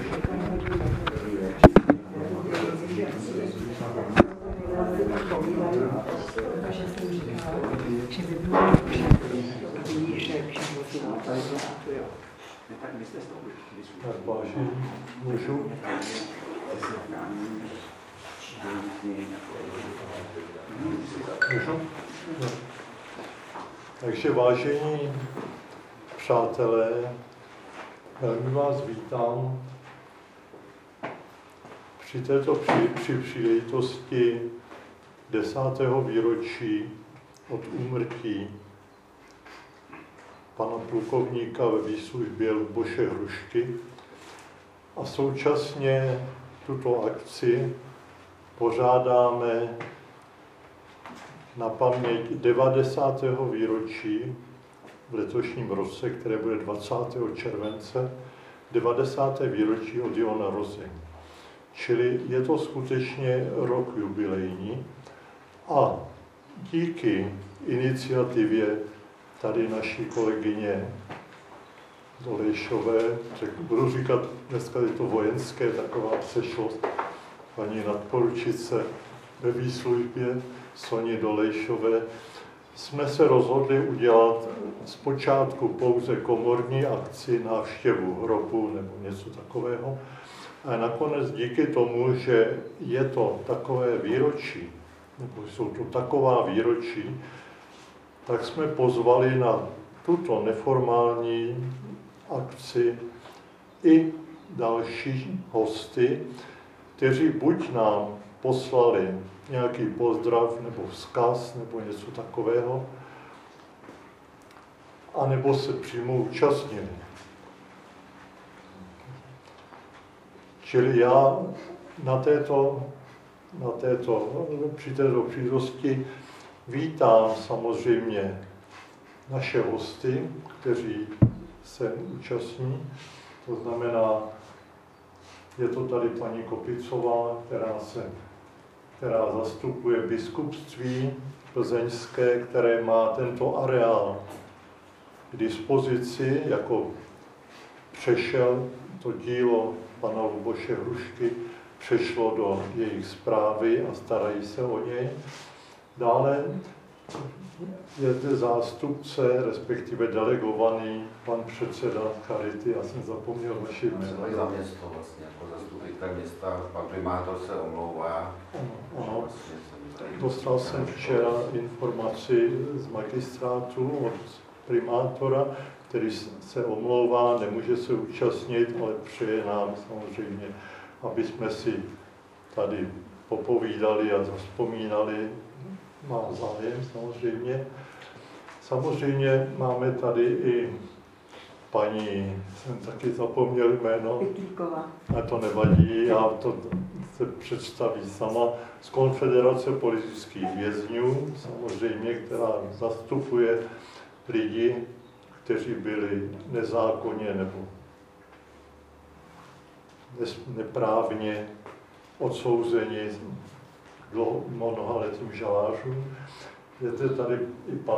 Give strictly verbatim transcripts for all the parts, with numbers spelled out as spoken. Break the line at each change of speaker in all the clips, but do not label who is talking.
Tak vážně, můžu? Můžu? No. Takže vážení přátelé, velmi vás vítám při této při, při příležitosti desátého výročí od úmrtí pana plukovníka ve výslužbě Luboše Hrušky a současně tuto akci pořádáme na paměť devadesátého výročí v letošním roce, které bude dvacátého července, devadesáté výročí od jeho narození. Čili je to skutečně rok jubilejní a díky iniciativě tady naší kolegyně Dolejšové, budu říkat, dneska je to vojenské, taková přešlost, paní nadporučice ve výslužbě Soni Dolejšové, jsme se rozhodli udělat zpočátku pouze komorní akci, návštěvu hrobu nebo něco takového. A nakonec díky tomu, že je to takové výročí, nebo jsou to taková výročí, tak jsme pozvali na tuto neformální akci i další hosty, kteří buď nám poslali nějaký pozdrav nebo vzkaz nebo něco takového, anebo se přímo účastnili. Čili já na této, na této, při této příležitosti vítám samozřejmě naše hosty, kteří se účastní. To znamená, je to tady paní Kopicová, která, se, která zastupuje biskupství plzeňské, které má tento areál k dispozici, jako přešel to dílo pana Luboše Hrušky, přešlo do jejich správy a starají se o něj. Dále je zde zástupce, respektive delegovaný pan předseda Charity, já jsem zapomněl vaši jméno.
Za město vlastně, jako zastupitel města, pan primátor se omlouvá.
Ano, ano. Dostal jsem včera informaci z magistrátu od primátora, který se omlouvá, nemůže se účastnit, ale přeje nám samozřejmě, aby jsme si tady popovídali a zavzpomínali. Má zájem samozřejmě. Samozřejmě máme tady i paní, jsem taky zapomněl jméno, a to nevadí, já to se představí sama, z Konfederace politických vězňů, samozřejmě, která zastupuje lidi, kteří byli nezákonně nebo neprávně odsouzeni dlouho, mnohaletým žalářům. Je to tady i pan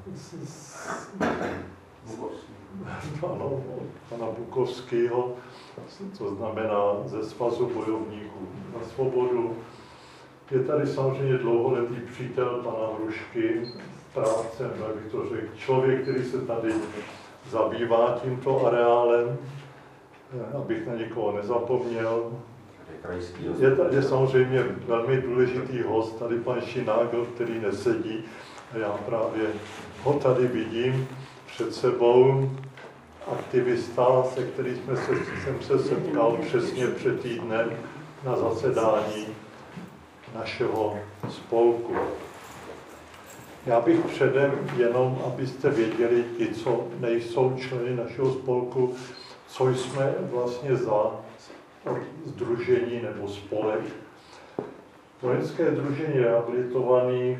ano, pana Bukovského, to znamená ze Svazu bojovníků na svobodu. Je tady samozřejmě dlouholetý přítel pana Hrušky, správce, jak bych to řekl, člověk, který se tady zabývá tímto areálem, abych na někoho nezapomněl. Je tady samozřejmě velmi důležitý host, tady pan Šinágl, který nesedí, a já právě ho tady vidím před sebou, aktivista, se kterým jsme se, jsem se setkal přesně před týdnem na zasedání našeho spolku. Já bych předem jenom, abyste věděli, ti, co nejsou členy našeho spolku, co jsme vlastně za sdružení nebo spolek. Vojenské sdružení rehabilitovaných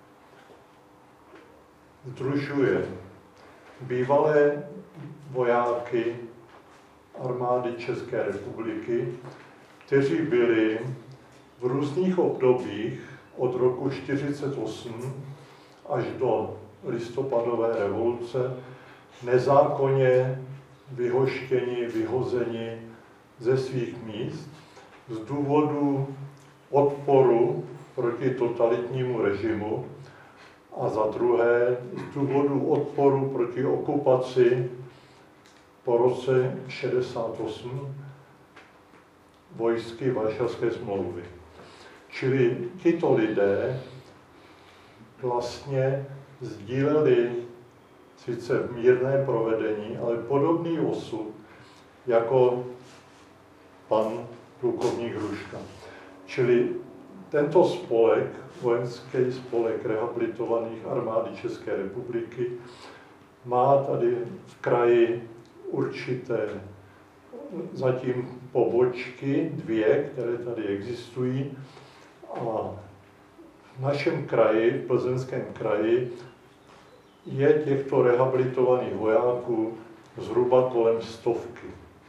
sdružuje bývalé vojáky armády České republiky, kteří byli v různých obdobích od roku čtyřicet osm až do listopadové revoluce nezákonně vyhoštěni, vyhozeni ze svých míst z důvodu odporu proti totalitnímu režimu a za druhé z důvodu odporu proti okupaci po roce šedesát osm vojsky Varšavské smlouvy. Čili tito lidé vlastně sdíleli sice v mírném provedení, ale podobný osud jako pan plukovník Hruška. Čili tento spolek, vojenský spolek rehabilitovaných armády České republiky, má tady v kraji určité zatím pobočky, dvě, které tady existují. A v našem kraji, v Plzeňském kraji, je těchto rehabilitovaných vojáků zhruba kolem stovky.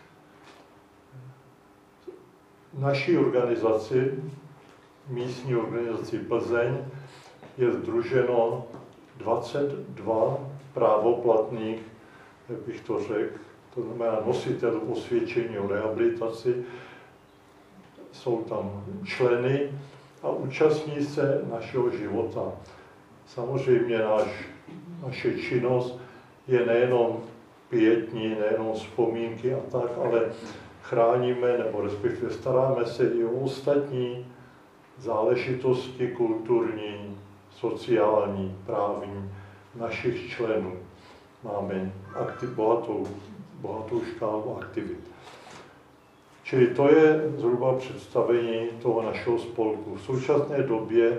V naší organizaci, místní organizaci Plzeň, je sdruženo dvacet dva právoplatných, jak bych to řekl, to znamená nositelů osvědčení o rehabilitaci, jsou tam členy a účastní se našeho života. Samozřejmě náš, naše činnost je nejenom pietní, nejenom vzpomínky a tak, ale chráníme nebo respektive staráme se i o ostatní záležitosti kulturní, sociální, právní našich členů. Máme aktiv, bohatou, bohatou škálu aktivit. Čili to je zhruba představení toho našeho spolku. V současné době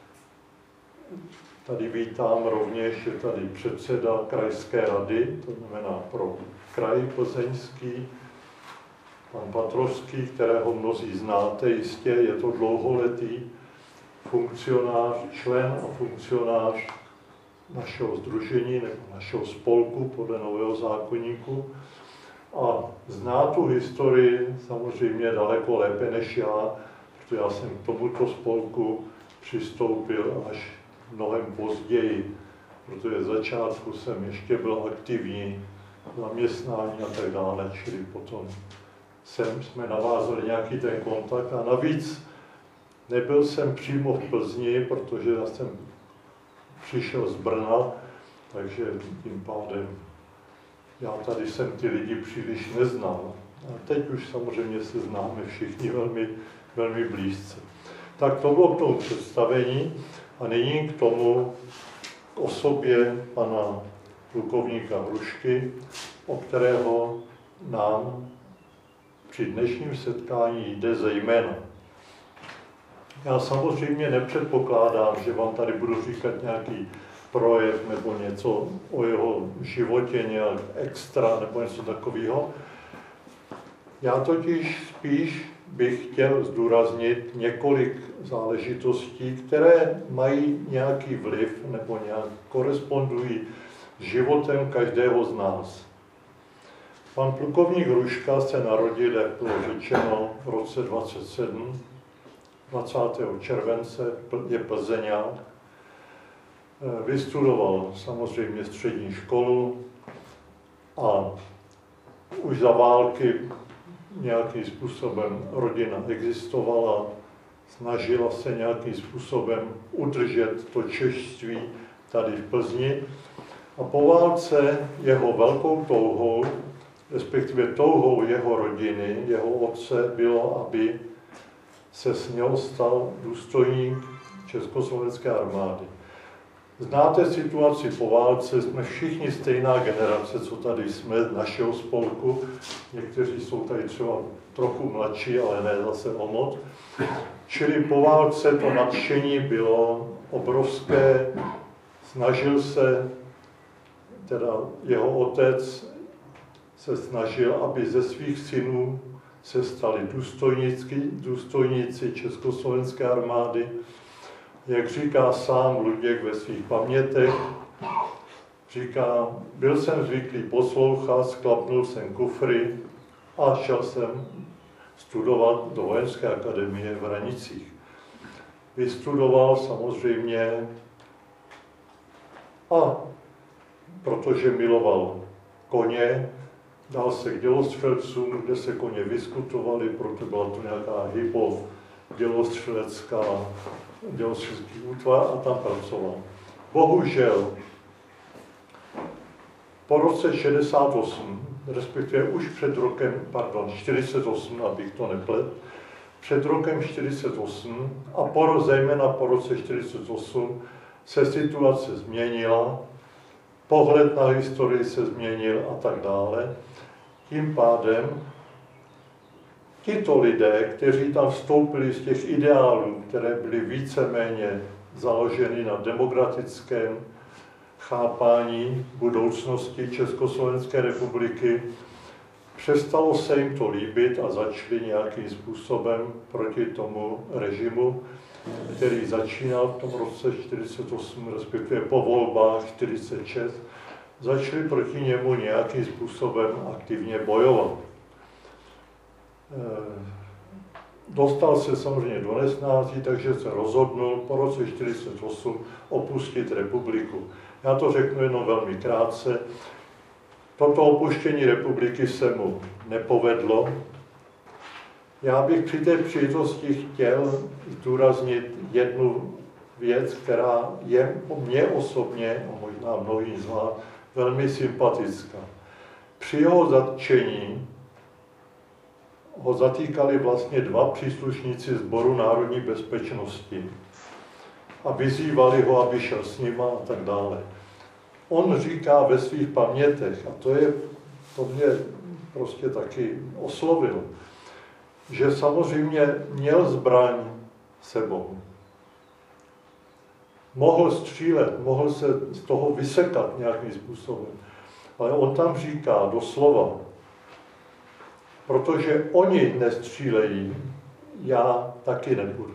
tady vítám rovněž, je tady předseda krajské rady, to znamená pro kraj plzeňský, pan Patrovský, kterého mnozí znáte jistě, je to dlouholetý funkcionář, člen a funkcionář našeho sdružení nebo našeho spolku podle nového zákoníku a zná tu historii samozřejmě daleko lépe než já, protože já jsem k tomuto spolku přistoupil až mnohem později, protože v začátku jsem ještě byl aktivní zaměstnání a tak dále, čili potom jsem, jsme navázali nějaký ten kontakt a navíc nebyl jsem přímo v Plzni, protože já jsem přišel z Brna, takže tím pádem já tady jsem ty lidi příliš neznal. A teď už samozřejmě se známe všichni velmi, velmi blízce. Tak to bylo k tomu představení a nyní k tomu, k osobě pana plukovníka Hrušky, o kterého nám při dnešním setkání jde zejména. Já samozřejmě nepředpokládám, že vám tady budu říkat nějaký projev nebo něco o jeho životě, nějak extra nebo něco takového. Já totiž spíš bych chtěl zdůraznit několik záležitostí, které mají nějaký vliv nebo nějak korespondují s životem každého z nás. Pan plukovník Hruška se narodil, jak bylo řečeno, v roce dvacet sedm, dvacátého července, je Plzeňák. Vystudoval samozřejmě střední školu a už za války nějakým způsobem rodina existovala, snažila se nějakým způsobem udržet to češství tady v Plzni. A po válce jeho velkou touhou, respektive touhou jeho rodiny, jeho otce, bylo, aby se z něho stal důstojník Československé armády. Znáte situaci po válce, jsme všichni stejná generace, co tady jsme, z našeho spolku. Někteří jsou tady třeba trochu mladší, ale ne zase o moc. Čili po válce to nadšení bylo obrovské. Snažil se, teda jeho otec se snažil, aby ze svých synů se stali důstojníci Československé armády. Jak říká sám Luděk ve svých pamětech, říká, byl jsem zvyklý poslouchat, sklapnul jsem kufry a šel jsem studovat do vojenské akademie v Hranicích. Vystudoval samozřejmě a protože miloval koně, dal se k dělostřelcům, kde se koně vyskutovali, proto byla to nějaká hypo dělostřelecká, dělostřelecký útvar a tam pracoval. Bohužel po roce šedesát osm, respektive už před rokem, pardon, čtyřicet osm, abych to neplet, před rokem čtyřicet osm a po, zejména po roce čtyřicet osm se situace změnila, pohled na historii se změnil a tak dále. Tím pádem tito lidé, kteří tam vstoupili z těch ideálů, které byly víceméně založeny na demokratickém chápání budoucnosti Československé republiky, přestalo se jim to líbit a začali nějakým způsobem proti tomu režimu, který začínal v tom roce čtyřicet osm, respektive po volbách čtyřicet šest, začali proti němu nějakým způsobem aktivně bojovat. Dostal se samozřejmě do nesnází, takže se rozhodnul po roce čtyřicet osm opustit republiku. Já to řeknu jenom velmi krátce. Toto opuštění republiky se mu nepovedlo. Já bych při té příležitosti chtěl zdůraznit jednu věc, která je mně osobně, a možná mnohým z vás, velmi sympatická. Při jeho zatčení ho zatýkali vlastně dva příslušníci Sboru národní bezpečnosti a vyzývali ho, aby šel s nima a tak dále. On říká ve svých pamětech, a to, je, to mě prostě taky oslovilo, že samozřejmě měl zbraň sebou. Mohl střílet, mohl se z toho vysekat nějakým způsobem. Ale on tam říká doslova, protože oni nestřílejí, já taky nebudu.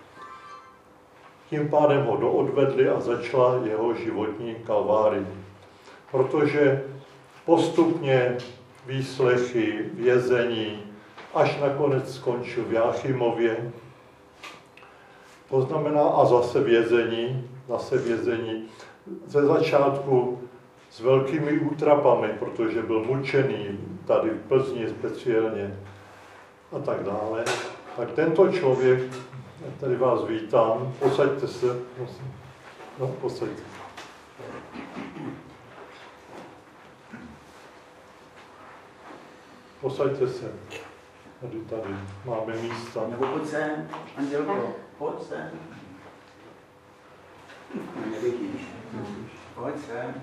Tím pádem ho doodvedli a začala jeho životní kalvárie. Protože postupně výslechy, vězení, až nakonec skončil v Jáchymově, to znamená a zase vězení, zase vězení, ze začátku s velkými útrapami, protože byl mučený tady v Plzni speciálně a tak dále. Tak tento člověk, tady vás vítám, posaďte se, prosím. No, posaďte. Posaďte se. Tady, tady, máme místa.
Nebo pojď sem, Andělko, pojď sem. Nevidíš. Pojď sem.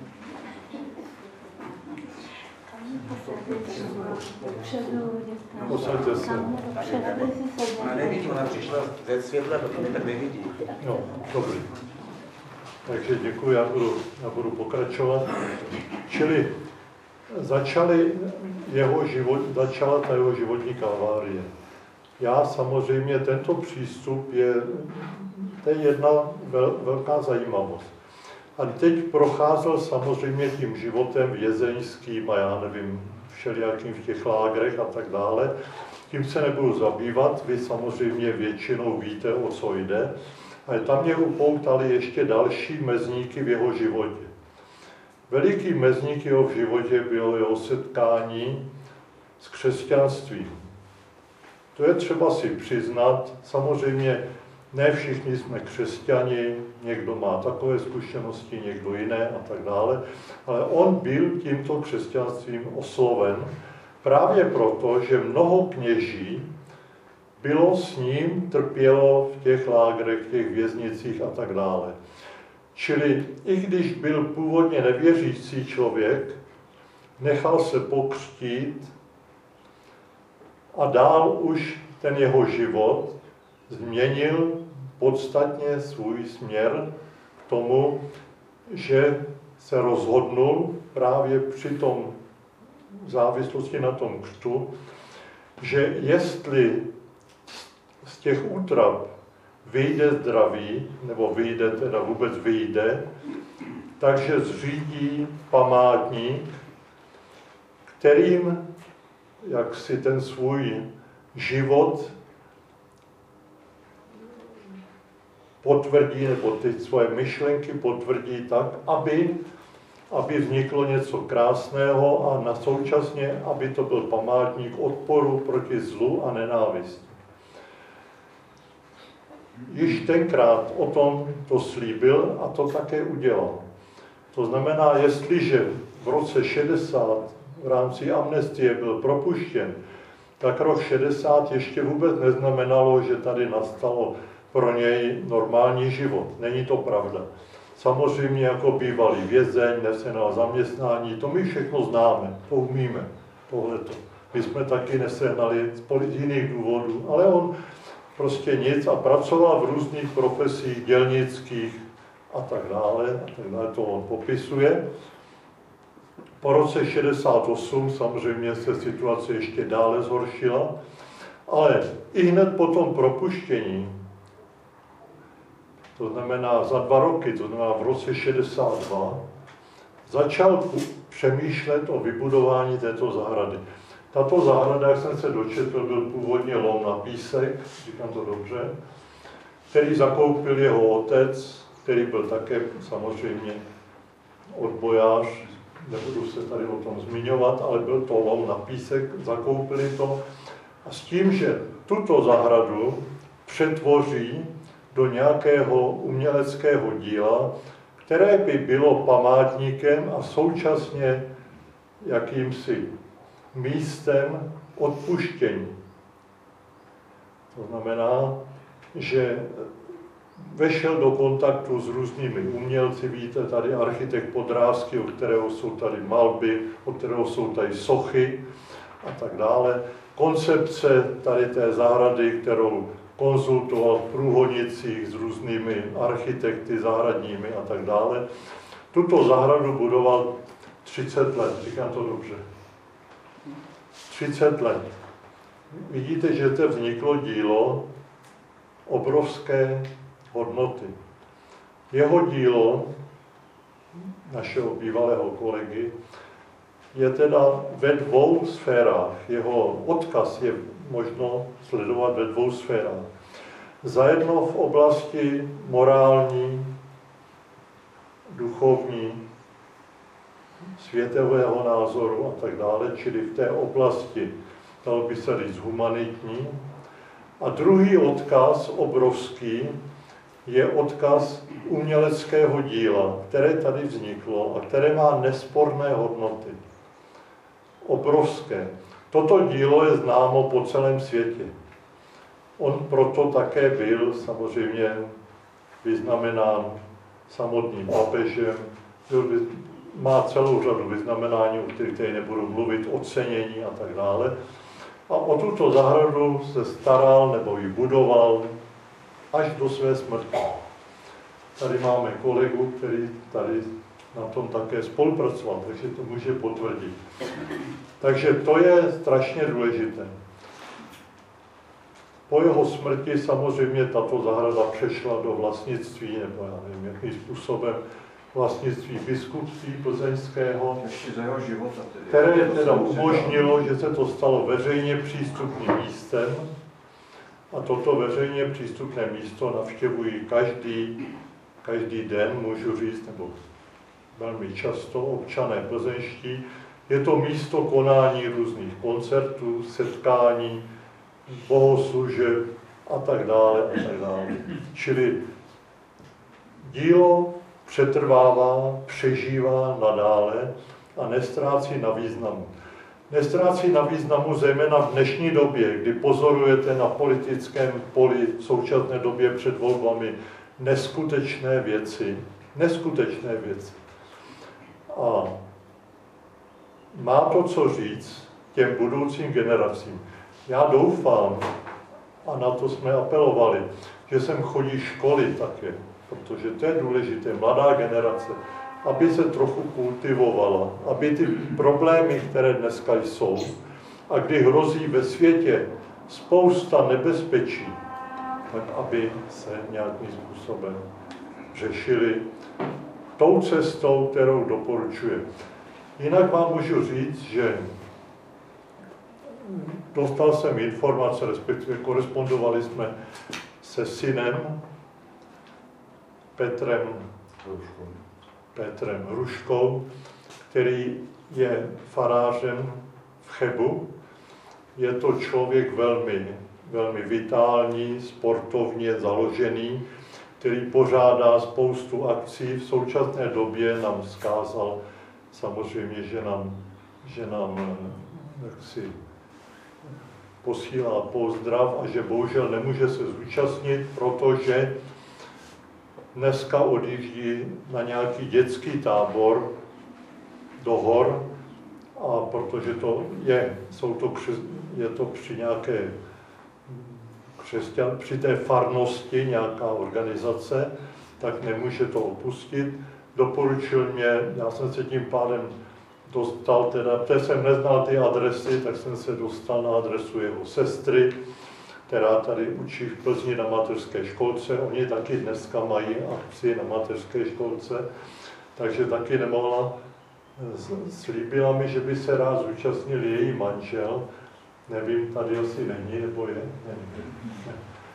Posaďte se.
Ona nevidí, ona přišla ze světla, protože tak nevidí.
No, dobrý. Takže děkuji, já budu, já budu pokračovat. Čili začaly jeho život, začala ta jeho životní kalvárie. Já samozřejmě, tento přístup je, to je jedna vel, velká zajímavost. A teď procházel samozřejmě tím životem vězeňským a já nevím, všelijakým v těch lágrech a tak dále. Tím se nebudu zabývat, vy samozřejmě většinou víte, o co jde. Ale tam mě upoutaly ještě další mezníky v jeho životě. Veliký mezník jeho v životě bylo jeho setkání s křesťanstvím. To je třeba si přiznat, samozřejmě ne všichni jsme křesťani, někdo má takové zkušenosti, někdo jiné a tak dále, ale on byl tímto křesťanstvím osloven právě proto, že mnoho kněží bylo s ním, trpělo v těch lágrech, v těch věznicích a tak dále. Čili i když byl původně nevěřící člověk, nechal se pokřtít a dál už ten jeho život změnil podstatně svůj směr k tomu, že se rozhodnul právě při tom závislosti na tom křtu, že jestli z těch útrap vyjde zdravý, nebo vyjde, teda vůbec vyjde, takže zřídí památník, kterým jak si ten svůj život potvrdí, nebo ty svoje myšlenky potvrdí tak, aby aby vzniklo něco krásného a na současně, aby to byl památník odporu proti zlu a nenávisti. Již tenkrát o tom to slíbil a to také udělal. To znamená, jestliže v roce šedesát v rámci amnestie byl propuštěn, tak rok šedesát ještě vůbec neznamenalo, že tady nastalo pro něj normální život. Není to pravda. Samozřejmě jako bývalý vězeň, nesehnal zaměstnání, to my všechno známe, to umíme, tohleto. My jsme taky nesehnali z jiných důvodů, ale on prostě nic a pracoval v různých profesích, dělnických a tak dále, a tak dále, to on popisuje. Po roce šedesát osm samozřejmě se situace ještě dále zhoršila, ale i hned po tom propuštění, to znamená za dva roky, to znamená v roce šedesát dva, začal přemýšlet o vybudování této zahrady. Tato zahrada, jak jsem se dočetl, byl původně lom na písek, říkám to dobře, který zakoupil jeho otec, který byl také samozřejmě odbojář, nebudu se tady o tom zmiňovat, ale byl to lom na písek, zakoupili to a s tím, že tuto zahradu přetvoří do nějakého uměleckého díla, které by bylo památníkem a současně jakýmsi místem odpuštění. To znamená, že vešel do kontaktu s různými umělci, víte, tady architekt Podrázky, o kterého jsou tady malby, o kterého jsou tady sochy a tak dále. Koncepce tady té zahrady, kterou konzultoval v Průhonicích s různými architekty zahradními a tak dále. Tuto zahradu budoval třicet let, říkám to dobře. třicet let. Vidíte, že to vzniklo dílo obrovské hodnoty. Jeho dílo, našeho bývalého kolegy, je teda ve dvou sférách. Jeho odkaz je možno sledovat ve dvou sférách. Zajedno v oblasti morální, duchovní, světového názoru a tak dále, čili v té oblasti, dalo by se říct, humanitní. A druhý odkaz, obrovský, je odkaz uměleckého díla, které tady vzniklo a které má nesporné hodnoty. Obrovské. Toto dílo je známo po celém světě. On proto také byl samozřejmě vyznamenán samotným papežem, byl, má celou řadu vyznamenání, o kterých tady nebudu mluvit, ocenění a tak dále. A o tuto zahradu se staral nebo ji budoval až do své smrti. Tady máme kolegu, který tady na tom také spolupracoval, takže to může potvrdit. Takže to je strašně důležité. Po jeho smrti samozřejmě tato zahrada přešla do vlastnictví, nebo já nevím, jakým způsobem, vlastnictví biskupství plzeňského, které teda umožnilo, že se to stalo veřejně přístupným místem. A toto veřejně přístupné místo navštěvují každý, každý den, můžu říct, nebo velmi často občané plzeňští. Je to místo konání různých koncertů, setkání, bohoslužeb a tak dále a tak dále. Čili dílo přetrvává, přežívá nadále a nestrácí na významu. Nestrácí na významu zejména v dnešní době, kdy pozorujete na politickém poli v současné době před volbami neskutečné věci, neskutečné věci. A má to co říct těm budoucím generacím. Já doufám, a na to jsme apelovali, že sem chodí školy také, protože to je důležité, mladá generace, aby se trochu kultivovala, aby ty problémy, které dneska jsou, a kdy hrozí ve světě spousta nebezpečí, tak aby se nějakým způsobem řešili tou cestou, kterou doporučuje. Jinak vám můžu říct, že dostal jsem informace, respektive korespondovali jsme se synem Petrem, Petrem Hruškou, který je farářem v Chebu. Je to člověk velmi, velmi vitální, sportovně založený, který pořádá spoustu akcí. V současné době nám vzkázal samozřejmě, že nám, že nám jaksi, posílá pozdrav a že bohužel nemůže se zúčastnit, protože dneska odjíždí na nějaký dětský tábor do hor, a protože to je, jsou to, je to při nějaké křesťan, při té farnosti nějaká organizace, tak nemůže to opustit. Doporučil mě, já jsem se tím pádem dostal, teda, protože jsem neznal ty adresy, tak jsem se dostal na adresu jeho sestry, která tady učí v Plzni na mateřské školce. Oni taky dneska mají akci na mateřské školce, takže taky nemohla. Slíbila mi, že by se rád zúčastnil její manžel. Nevím, tady asi není, nebo je? Nevím. Ne.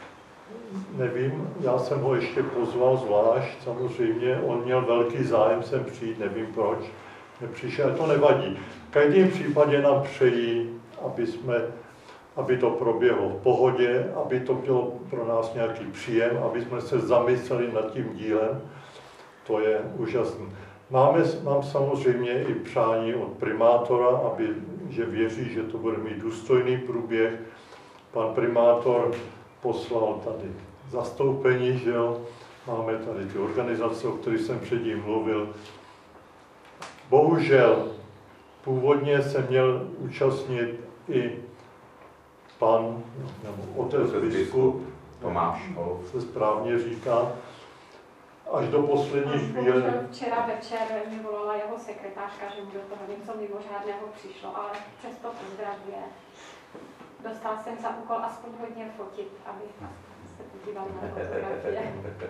Nevím, já jsem ho ještě pozval zvlášť, samozřejmě. On měl velký zájem sem přijít, nevím proč. Nepřišel, to nevadí. V každém případě nám přejí, aby, jsme, aby to proběhlo v pohodě, aby to bylo pro nás nějaký příjem, aby jsme se zamysleli nad tím dílem. To je úžasné. Máme, mám samozřejmě i přání od primátora, aby, že věří, že to bude mít důstojný průběh. Pan primátor poslal tady zastoupení, že jo? Máme tady ty organizace, o kterých jsem předtím mluvil. Bohužel, původně se měl účastnit i pan, nebo otec biskup,
Tomáš,
se správně říká, až do poslední chvíle.
Včera večer mi volala jeho sekretářka, že mu do toho něco mimořádného přišlo, ale přesto pozdravuje. Dostal jsem za úkol aspoň hodně fotit, aby se podívali na fotografie.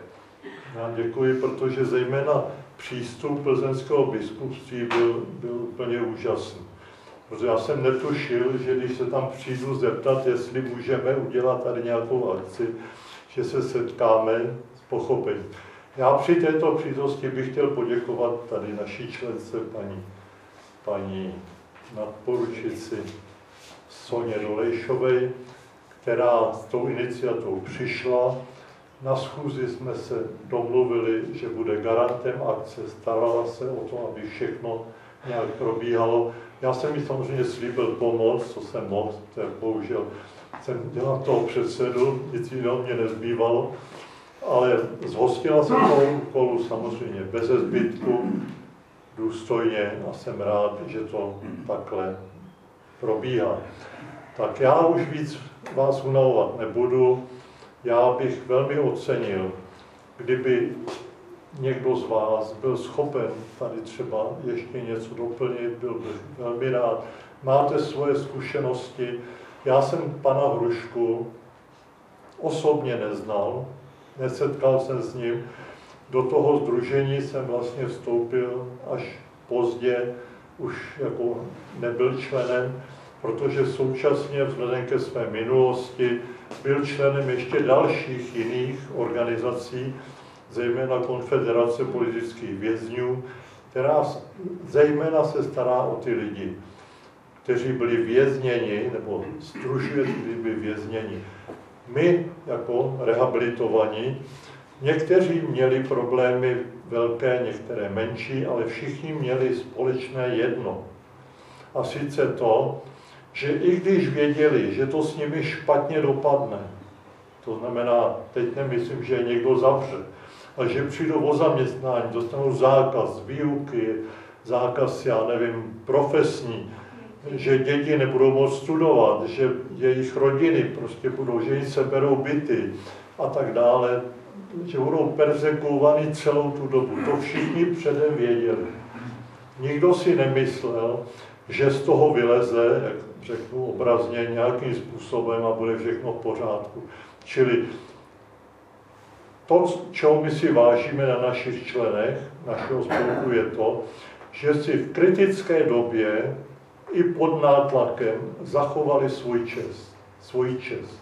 Já děkuji, protože zejména přístup plzeňského biskupství byl, byl úplně úžasný. Protože já jsem netušil, že když se tam přijdu zeptat, jestli můžeme udělat tady nějakou akci, že se setkáme s pochopením. Já při této příležitosti bych chtěl poděkovat tady naší člence paní, paní nadporučici Soně Dolejšové, která s tou iniciativou přišla. Na schůzi jsme se domluvili, že bude garantem akce, starala se o to, aby všechno nějak probíhalo. Já jsem jí samozřejmě slíbil pomoc, co jsem mohl, bohužel jsem dělal toho předsedu, nic jiného mě nezbývalo, ale zhostila se toho úkolu samozřejmě bez zbytku, důstojně a jsem rád, že to takhle probíhá. Tak já už víc vás unavovat nebudu. Já bych velmi ocenil, kdyby někdo z vás byl schopen tady třeba ještě něco doplnit, byl bych velmi rád. Máte svoje zkušenosti. Já jsem pana Hrušku osobně neznal, nesetkal jsem s ním. Do toho sdružení jsem vlastně vstoupil až pozdě, už jako nebyl členem, protože současně vzhledem ke své minulosti byl členem ještě dalších jiných organizací, zejména Konfederace politických vězňů, která zejména se stará o ty lidi, kteří byli vězněni, nebo sdružuje, kteří byli vězněni. My, jako rehabilitovaní, někteří měli problémy velké, některé menší, ale všichni měli společné jedno. A sice to, že i když věděli, že to s nimi špatně dopadne, to znamená, teď nemyslím, že je někdo zavře, ale že přijdou o zaměstnání, dostanou zákaz výuky, zákaz, já nevím, profesní, že děti nebudou moct studovat, že jejich rodiny prostě budou, že jim seberou byty a tak dále, že budou perzekvovány celou tu dobu. To všichni předem věděli. Nikdo si nemyslel, že z toho vyleze, jak řeknu obrazně, nějakým způsobem a bude všechno v pořádku. Čili to, čeho my si vážíme na našich členech, našeho spolku, je to, že si v kritické době i pod nátlakem zachovali svůj čest, svůj čest.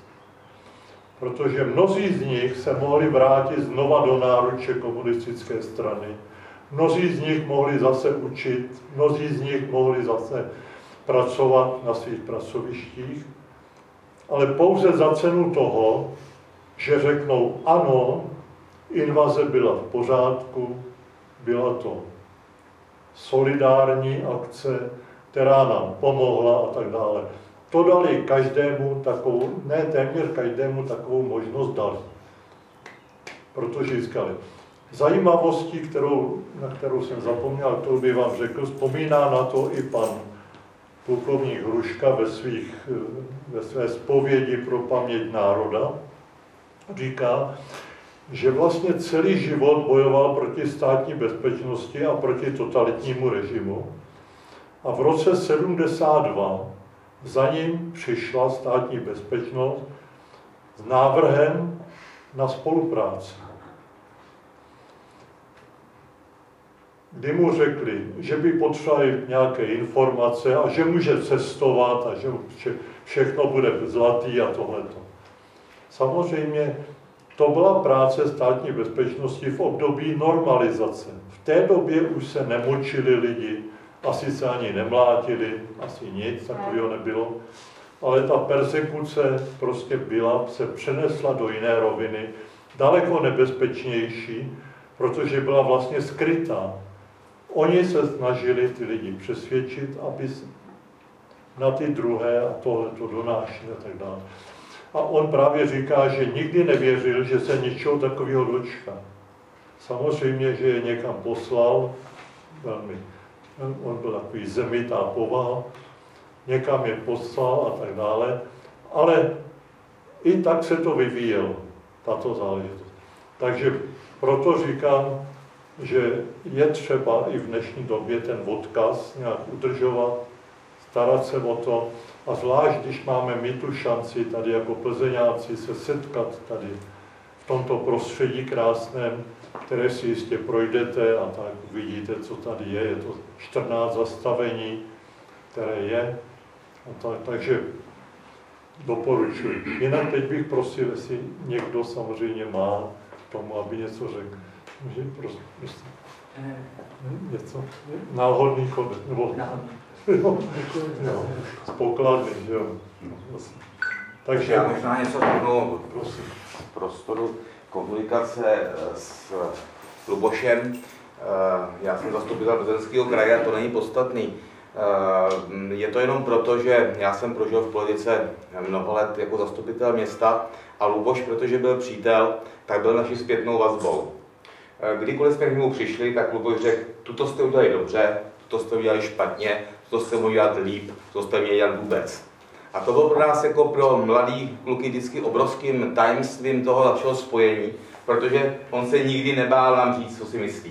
Protože mnozí z nich se mohli vrátit znova do náruče komunistické strany. Mnozí z nich mohli zase učit, mnozí z nich mohli zase pracovat na svých pracovištích, ale pouze za cenu toho, že řeknou ano, invaze byla v pořádku, byla to solidární akce, která nám pomohla a tak dále. To dali každému takovou, ne téměř každému takovou možnost dali. Protože říkali, zajímavostí, kterou, na kterou jsem zapomněl, to by vám řekl, vzpomíná na to i pan plukovník Hruška ve, svých, ve své zpovědi pro paměť národa. Říká, že vlastně celý život bojoval proti státní bezpečnosti a proti totalitnímu režimu. A v roce sedmdesát dva za ním přišla státní bezpečnost s návrhem na spolupráci. Kdy mu řekli, že by potřebovali nějaké informace a že může cestovat a že všechno bude zlatý a tohleto. Samozřejmě to byla práce státní bezpečnosti v období normalizace. V té době už se nemočili lidi, asi se ani nemlátili, asi nic takového nebylo, ale ta persekuce prostě byla, se přenesla do jiné roviny, daleko nebezpečnější, protože byla vlastně skrytá. Oni se snažili ty lidi přesvědčit, aby na ty druhé a tohle to donášeli a tak dále. A on právě říká, že nikdy nevěřil, že se něčeho takového dočká. Samozřejmě, že je někam poslal, velmi, on byl takový zemitá povaha, někam je poslal a tak dále, ale i tak se to vyvíjelo, tato záležitost. Takže proto říkám, že je třeba i v dnešní době ten odkaz nějak udržovat, starat se o to, a zvlášť, když máme my tu šanci tady jako plzeňáci se setkat tady v tomto prostředí krásném, které si jistě projdete a tak vidíte, co tady je. Je to čtrnáct zastavení, které je. A tak, takže doporučuji. Jinak teď bych prosil, jestli někdo samozřejmě má tomu, aby něco řekl. Může, prosím, prosím. Něco? Náhodný konec, nebo... Jo, jo, z pokladny, že jo.
Takže já možná něco řeknu z prostoru komunikace s Lubošem. Já jsem zastupitel Plzeňského kraje a to není podstatný. Je to jenom proto, že já jsem prožil v politice mnoho let jako zastupitel města a Luboš, protože byl přítel, tak byl naší zpětnou vazbou. Kdykoliv jsme k němu přišli, tak Luboš řekl, tuto jste udělali dobře, tuto jste udělali špatně, to jste mohli dělat líp, to jste měli dělat vůbec. A to bylo pro nás jako pro mladý kluky vždycky obrovským tajemstvím toho našeho spojení, protože on se nikdy nebál nám říct, co si myslí.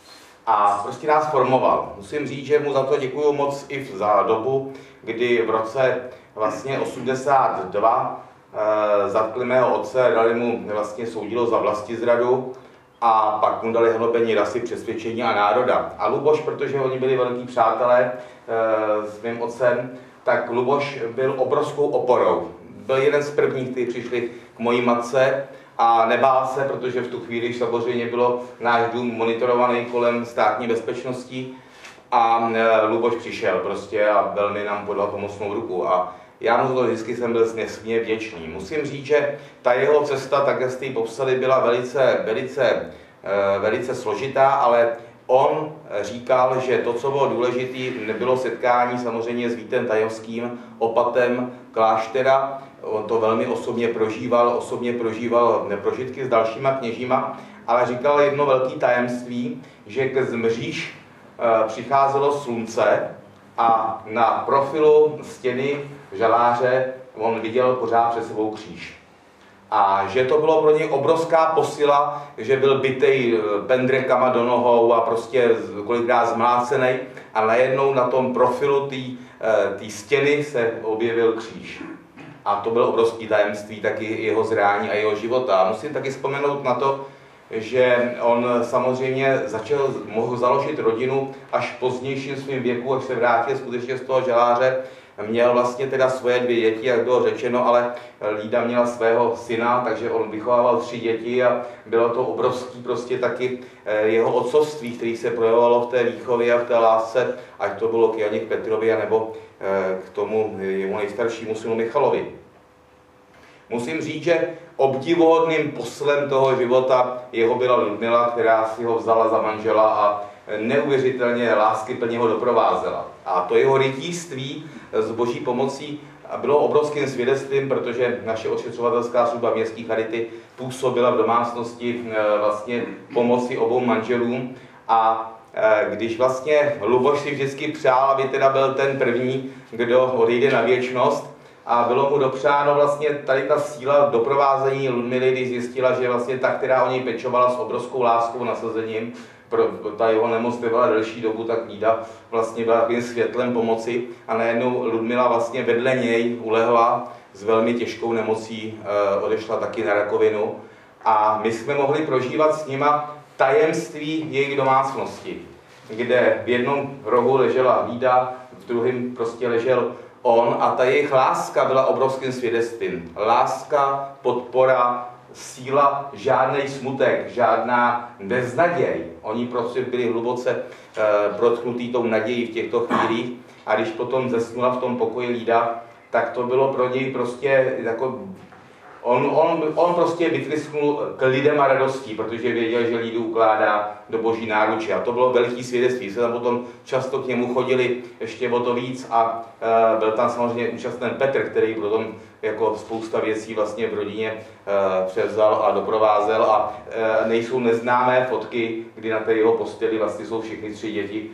A prostě nás formoval. Musím říct, že mu za to děkuju moc i za dobu, kdy v roce vlastně osmdesát dva e, zatkli mého otce, dali mu vlastně soudilo za vlastizradu a pak mu dali hanobení rasy, přesvědčení a národa. A Luboš, protože oni byli velký přátelé e, s mým otcem, tak Luboš byl obrovskou oporou. Byl jeden z prvních, kteří přišli k mojí matce a nebál se, protože v tu chvíli samozřejmě bylo náš dům monitorovaný kolem státní bezpečnosti a e, Luboš přišel prostě a velmi nám podal pomocnou ruku. A já mu za to vždycky jsem byl nesmírně vděčný. Musím říct, že ta jeho cesta, tak jak jste ji popsali, byla velice, velice, e, velice složitá, ale on říkal, že to, co bylo důležité, nebylo setkání samozřejmě s Vítem Tajovským, opatem kláštera. On to velmi osobně prožíval, osobně prožíval prožitky s dalšíma kněžíma, ale říkal jedno velké tajemství, že k zmříž přicházelo slunce a na profilu stěny žaláře on viděl pořád před sebou kříž. A že to bylo pro něj obrovská posila, že byl bitej pendrekama do nohou a prostě kolikrát zmlácený a najednou na tom profilu té stěny se objevil kříž. A to bylo obrovský tajemství taky jeho zrání a jeho života. A musím taky vzpomenout na to, že on samozřejmě začal, mohl založit rodinu až v pozdějším svém věku, až se vrátil skutečně z toho žaláře měl vlastně teda svoje dvě děti, jak bylo řečeno, ale Lída měla svého syna, takže on vychovával tři děti a bylo to obrovský prostě taky jeho otcovství, který se projevovalo v té výchově a v té lásce, ať to bylo k Janě Petrovi, nebo k tomu jemu nejstaršímu synu Michalovi. Musím říct, že obdivuhodným poslem toho života jeho byla Ludmila, která si ho vzala za manžela a neuvěřitelně láskyplně ho doprovázela. A to jeho rytířství s boží pomocí bylo obrovským svědectvím, protože naše ošetřovatelská služba městské charity působila v domácnosti vlastně pomoci obou manželům. A když vlastně Luboš si vždycky přál, aby teda byl ten první, kdo odejde na věčnost, a bylo mu dopřáno vlastně tady ta síla doprovázení Ludmily, když zjistila, že vlastně ta, která o něj pečovala s obrovskou láskou, nasazením, pro, ta jeho nemoc trvala delší dobu, tak Lída vlastně byla takovým světlem pomoci a najednou Ludmila vlastně vedle něj ulehla s velmi těžkou nemocí, e, odešla taky na rakovinu a my jsme mohli prožívat s nima tajemství jejich domácnosti, kde v jednom rohu ležela Lída, v druhém prostě ležel on a ta jejich láska byla obrovským svědectvím. Láska, podpora, síla, žádný smutek, žádná beznaděj. Oni prostě byli hluboce eh, protknutí tou nadějí v těchto chvílích a když potom zesnula v tom pokoji Lída, tak to bylo pro něj prostě jako On, on, on prostě vytrysknul k lidem a radostí, protože věděl, že Lídu ukládá do boží náruče. A to bylo velký svědectví. Se tam potom často k němu chodili ještě o to víc a e, byl tam samozřejmě účastný Petr, který potom jako spousta věcí vlastně v rodině e, převzal a doprovázel. A e, nejsou neznámé fotky, kdy na té jeho posteli vlastně jsou všechny tři děti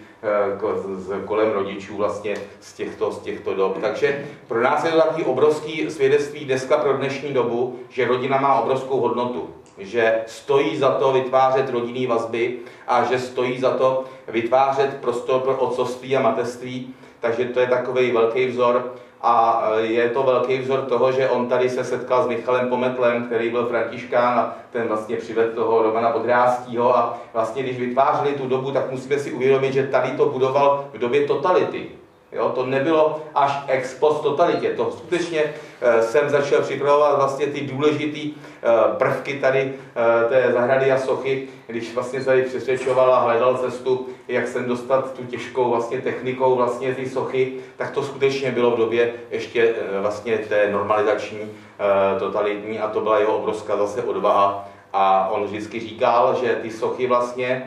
e, kolem rodičů vlastně z těchto, z těchto dob. Takže pro nás je to takový obrovský svědectví dneska pro dnešní dobu, že rodina má obrovskou hodnotu, že stojí za to vytvářet rodinné vazby a že stojí za to vytvářet prostor pro otcovství a mateřství. Takže to je takový velký vzor a je to velký vzor toho, že on tady se setkal s Michalem Pometlem, který byl františkán a ten vlastně přivedl toho Romana Podrázkýho a vlastně když vytvářeli tu dobu, tak musíme si uvědomit, že tady to budoval v době totality. Jo, to nebylo až ex post totalitě, to skutečně e, jsem začal připravovat vlastně ty důležité e, prvky tady e, té zahrady a sochy, když vlastně tady přesvědčoval a hledal cestu, jak sem dostat tu těžkou vlastně technikou vlastně ty sochy, tak to skutečně bylo v době ještě e, vlastně té normalizační e, totalitní a to byla jeho obrovská zase odvaha a on vždycky říkal, že ty sochy vlastně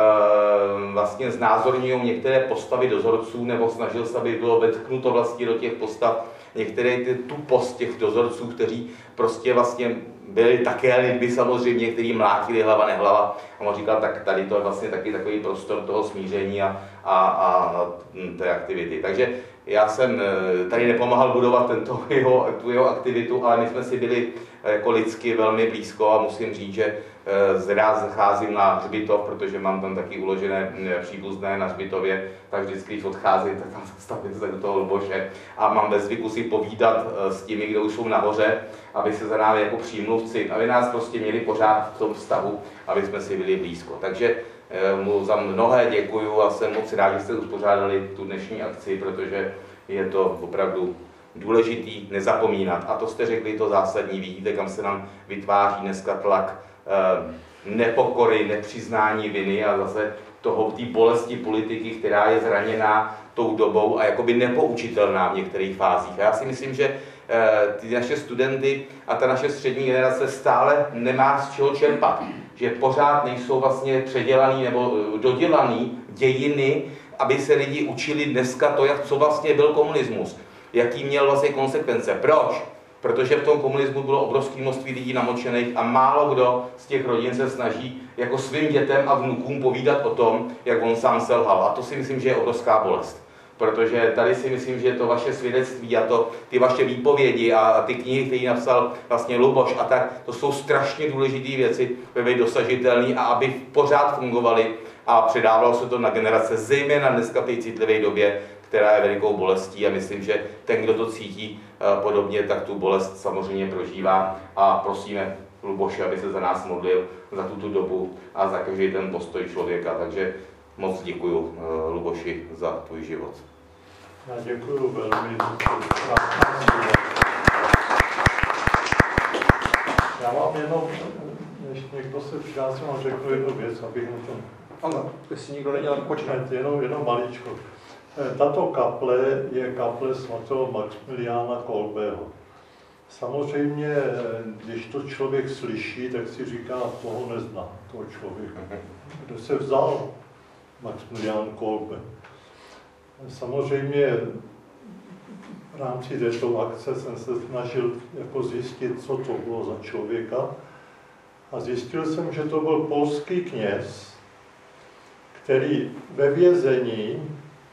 vlastně znázorňují některé postavy dozorců, nebo snažil se, aby bylo vetknuto vlastně do těch postav některé ty tupost těch dozorců, kteří prostě vlastně byli také lidmi samozřejmě, kteří mlátili hlava nehlava. A on říkal, tak tady to je vlastně taky takový prostor toho smíření a, a, a té aktivity. Takže já jsem tady nepomáhal budovat tento jeho, tu jeho aktivitu, ale my jsme si byli jako lidsky velmi blízko a musím říct, že rád zacházím na hřbitov, protože mám tam taky uložené příbuzné na hřbitově, tak vždycky, když odcházím, tak tam zastavím se do toho Luboše a mám ve zvyku si povídat s těmi, kdo už jsou nahoře, aby se za námi jako přímluvci, aby nás prostě měli pořád v tom vztahu, aby jsme si byli blízko. Takže mu za mnohé děkuju a jsem moc rád, že jste uspořádali tu dnešní akci, protože je to opravdu důležitý nezapomínat. A to jste řekli, to zásadní, vidíte, kam se nám vytváří dneska tlak nepokory, nepřiznání viny a zase toho té bolesti politiky, která je zraněná tou dobou a jakoby nepoučitelná v některých fázích. A já si myslím, že ty naše studenty a ta naše střední generace stále nemá z čeho čerpat. Že pořád nejsou vlastně předělaný nebo dodělaný dějiny, aby se lidi učili dneska to, jak, co vlastně byl komunismus. Jaký měl vlastně konsekvence. Proč? Protože v tom komunismu bylo obrovské množství lidí namočených a málo kdo z těch rodin se snaží jako svým dětem a vnukům povídat o tom, jak on sám selhal. A to si myslím, že je obrovská bolest. Protože tady si myslím, že to vaše svědectví a to, ty vaše výpovědi a, a ty knihy, které napsal vlastně Luboš a tak, to jsou strašně důležité věci, aby byly dosažitelné a aby pořád fungovaly a předávalo se to na generace, zejména dneska v té citlivé době, která je velikou bolestí a myslím, že ten, kdo to cítí podobně, tak tu bolest samozřejmě prožívá a prosíme Luboše, aby se za nás modlil za tuto dobu a za každý ten postoj člověka. Takže moc děkuju Luboši za tvůj život.
Já děkuji velmi. Já mám jenom, než někdo se přihlásí, vám řeknu jednu věc, abych na tom...
Ano, jestli nikdo nedělá počkat.
Jenom, jenom maličko. Tato kaple je kaple svatého Maxmiliána Kolbeho. Samozřejmě, když to člověk slyší, tak si říká, toho nezná, toho člověka. Kde se vzal Maxmilián Kolbe? Samozřejmě v rámci této akce jsem se snažil jako zjistit, co to bylo za člověka. A zjistil jsem, že to byl polský kněz, který ve vězení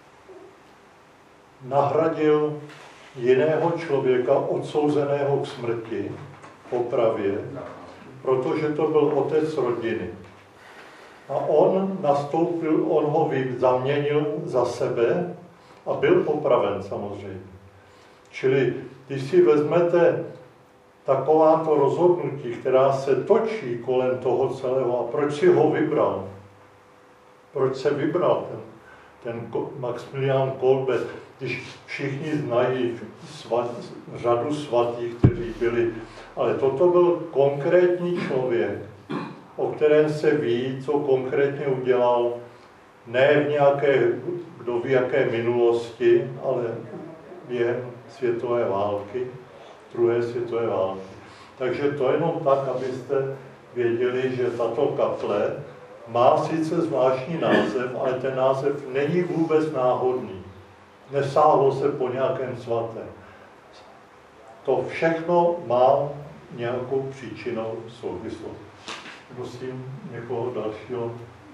nahradil jiného člověka odsouzeného k smrti, popravě, protože to byl otec rodiny. A on nastoupil, on ho zaměnil za sebe a byl popraven samozřejmě. Čili když si vezmete takováto rozhodnutí, která se točí kolem toho celého, a proč si ho vybral? Proč se vybral ten, ten Maxmilián Kolbe, když všichni znají svat, řadu svatých, kteří byli, ale toto byl konkrétní člověk, o kterém se ví, co konkrétně udělal, ne v nějaké, kdo ví jaké minulosti, ale během světové války, druhé světové války. Takže to jenom tak, abyste věděli, že tato kaple má sice zvláštní název, ale ten název není vůbec náhodný. Nesáhlo se po nějakém svatém. To všechno má nějakou příčinou souvislost. Prosím někoho dalšího.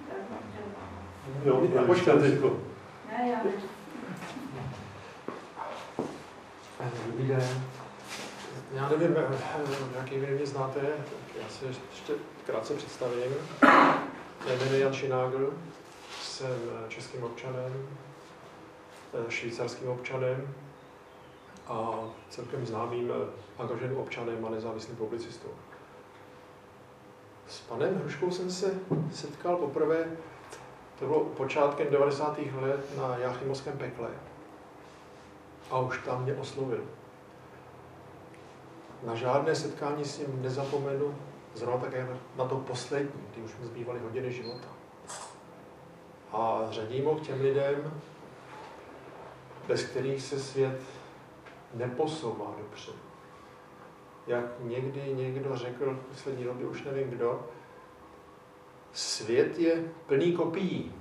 Jo, já počkej teďko.
Ne, já
Dobrý den. Já nevím, jaký vy mě znáte, já se ještě krátce představím. Jmenuji Jan Šinágl, jsem českým občanem, švýcarským občanem a celkem známým angaženým občanem a nezávislým publicistou. S panem Hruškou jsem se setkal poprvé, to bylo počátkem devadesátých let na Jáchymovském pekle. A už tam mě oslovil. Na žádné setkání s ním nezapomenu, zrovna také na to poslední, kdy už mi zbývaly hodiny života. A řadím ho k těm lidem, bez kterých se svět neposouvá dopředu. Jak někdy někdo řekl v poslední době, už nevím kdo, svět je plný kopií.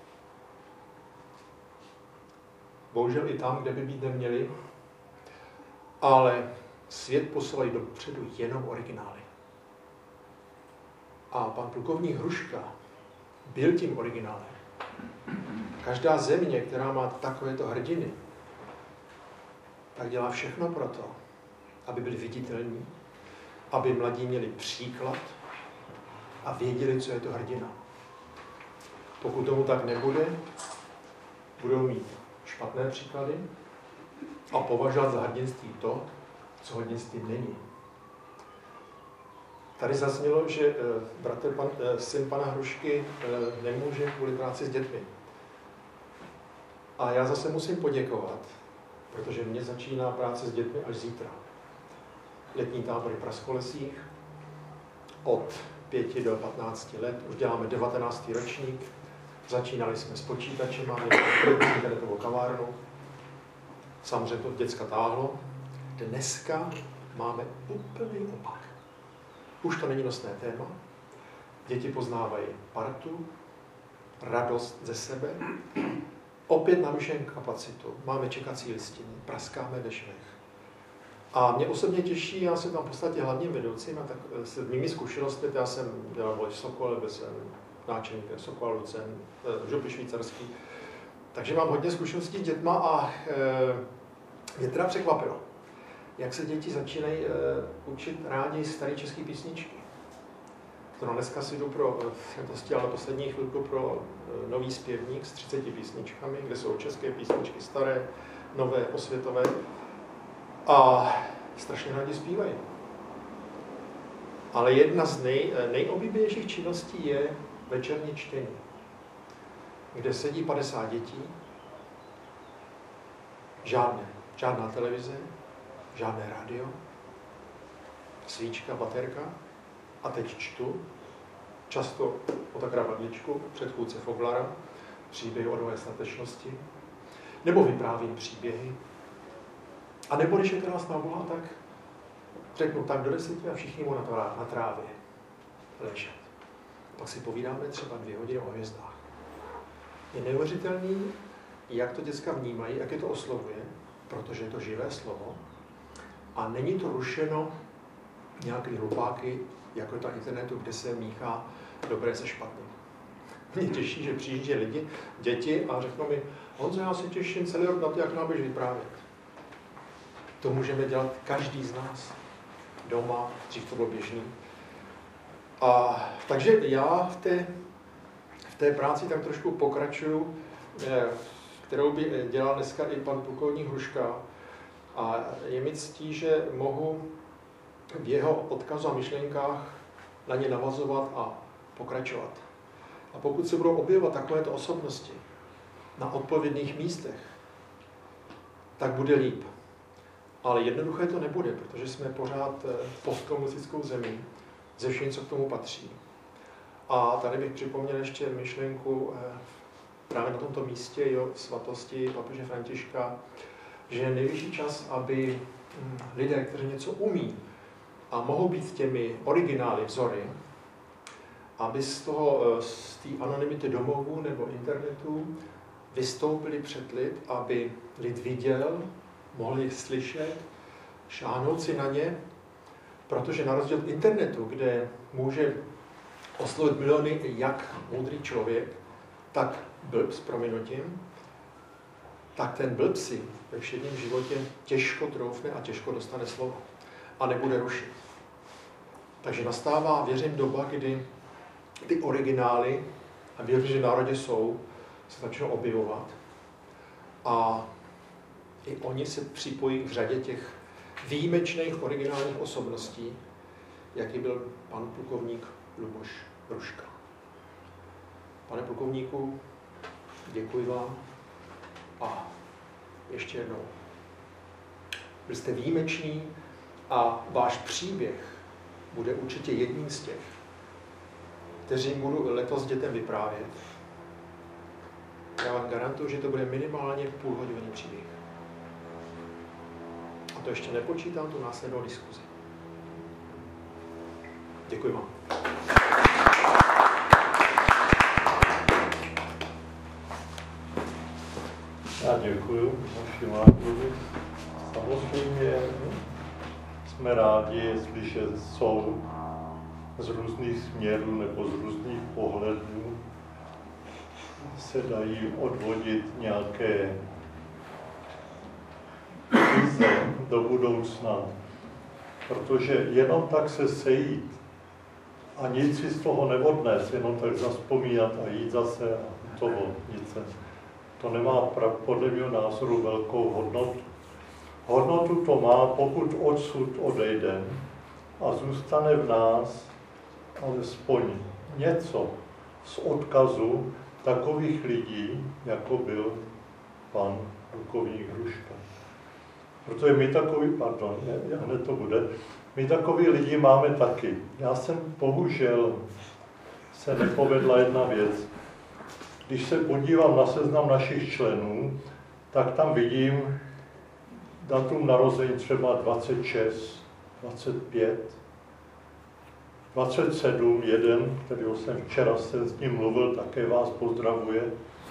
Bohužel i tam, kde by být neměli, ale svět posouvají dopředu jenom originály. A pan plukovník Hruška byl tím originálem. Každá země, která má takovéto hrdiny, tak dělá všechno pro to, aby byli viditelní, aby mladí měli příklad a věděli, co je to hrdina. Pokud tomu tak nebude, budou mít špatné příklady a považovat za hrdinství to, co hrdinství není. Tady zaznělo, že bratr, pan, syn pana Hrušky nemůže kvůli práci s dětmi. A já zase musím poděkovat, protože mě začíná práce s dětmi až zítra. Letní tábory v Praskolesích od pěti do patnácti let, už děláme devatenáctý ročník, začínali jsme s počítačem, máme internetovou kavárnu, samozřejmě to děcka táhlo. Dneska máme úplný opak. Už to není nosné téma. Děti poznávají partu, radost ze sebe, opět navyšujeme kapacitu, máme čekací listiny, praskáme ve švech. A mě osobně těší, já jsem tam v podstatě hlavním vedoucím, a tak s mými zkušenostmi, já jsem dělal Vojt Sokol, byl jsem náčelníkem Sokola Lucen, župy švýcarský. Takže mám hodně zkušeností s dětma a e, mě teda překvapilo, jak se děti začínají e, učit rádi staré české písničky. To dneska si jdu pro, jsem to stěl na poslední chvilku pro e, nový zpěvník s třiceti písničkami, kde jsou české písničky staré, nové, osvětové. A strašně rádi zpívají. Ale jedna z nej, nejoblíbenějších činností je večerní čtení, kde sedí padesát dětí Žádné. Žádná televize, žádné rádio, svíčka, baterka. A teď čtu, často Otakara Vadličku, předchůdce Foglara, příběhy o nové statečnosti, nebo vyprávím příběhy. A nebo když je krásná Boha, tak řeknu tak do deseti a všichni mu na trávě ležet. Pak si povídáme třeba dvě hodiny o hvězdách. Je neuvěřitelný, jak to děcka vnímají, jak je to oslovuje, protože je to živé slovo a není to rušeno nějaký hlupáky, jako je to na internetu, kde se míchá dobré se špatným. Mě těší, že přijíždí lidi, děti a řeknou mi, Honzo, já se těším celý rok na to, jak nám budeš vyprávět. To můžeme dělat každý z nás doma, dřív to bylo běžný. A takže já v té, v té práci tak trošku pokračuju, kterou by dělal dneska i pan plukovník Hruška. A je mi ctí, že mohu v jeho odkazu a myšlenkách na ně navazovat a pokračovat. A pokud se budou objevovat takovéto osobnosti na odpovědných místech, tak bude líp. Ale jednoduché to nebude, protože jsme pořád postkomunistickou zemí, ze vším, co k tomu patří. A tady bych připomněl ještě myšlenku právě na tomto místě jo, svatosti papeže Františka, že je nejvyšší čas, aby lidé, kteří něco umí a mohou být těmi originály, vzory, aby z toho, z té anonymity domovů nebo internetu vystoupili před lid, aby lid viděl, mohli slyšet, šáhnout si na ně, protože na rozdíl od internetu, kde může oslovit miliony jak moudrý člověk, tak blb s prominutím, tak ten blb si ve všedním životě těžko troufne a těžko dostane slovo a nebude rušit. Takže nastává, věřím, doba, kdy ty originály, a věřím, že v národě jsou, se začnou objevovat a i oni se připojí k řadě těch výjimečných originálních osobností, jaký byl pan plukovník Luboš Hruška. Pane plukovníku, děkuji vám a ještě jednou. Byl jste výjimečný a váš příběh bude určitě jedním z těch, kteří budu letos dětem vyprávět. Já vám garantuju, že to bude minimálně půlhodinový příběh. A to ještě nepočítám tu následnou diskuzi. Děkuji vám.
Já děkuji našim Mákovi. Samozřejmě jsme rádi, jestliže jsou z různých směrů nebo z různých pohledů se dají odvodit nějaké vize do budoucna, protože jenom tak se sejít a nic si z toho neodnes, jenom tak zavzpomínat a jít zase a toho nic. To nemá podle mého názoru velkou hodnotu. Hodnotu to má, pokud odsud odejdeme a zůstane v nás alespoň něco z odkazu takových lidí, jako byl pan plukovník Hruška. Protože my takový, pardon, hned to bude, my takový lidi máme taky. Já jsem bohužel se nepovedla jedna věc. Když se podívám na seznam našich členů, tak tam vidím datum narození třeba dvacet šest, dvacet pět, dvacet sedm, jeden, kterého jsem včera jsem s ním mluvil, také vás pozdravuje.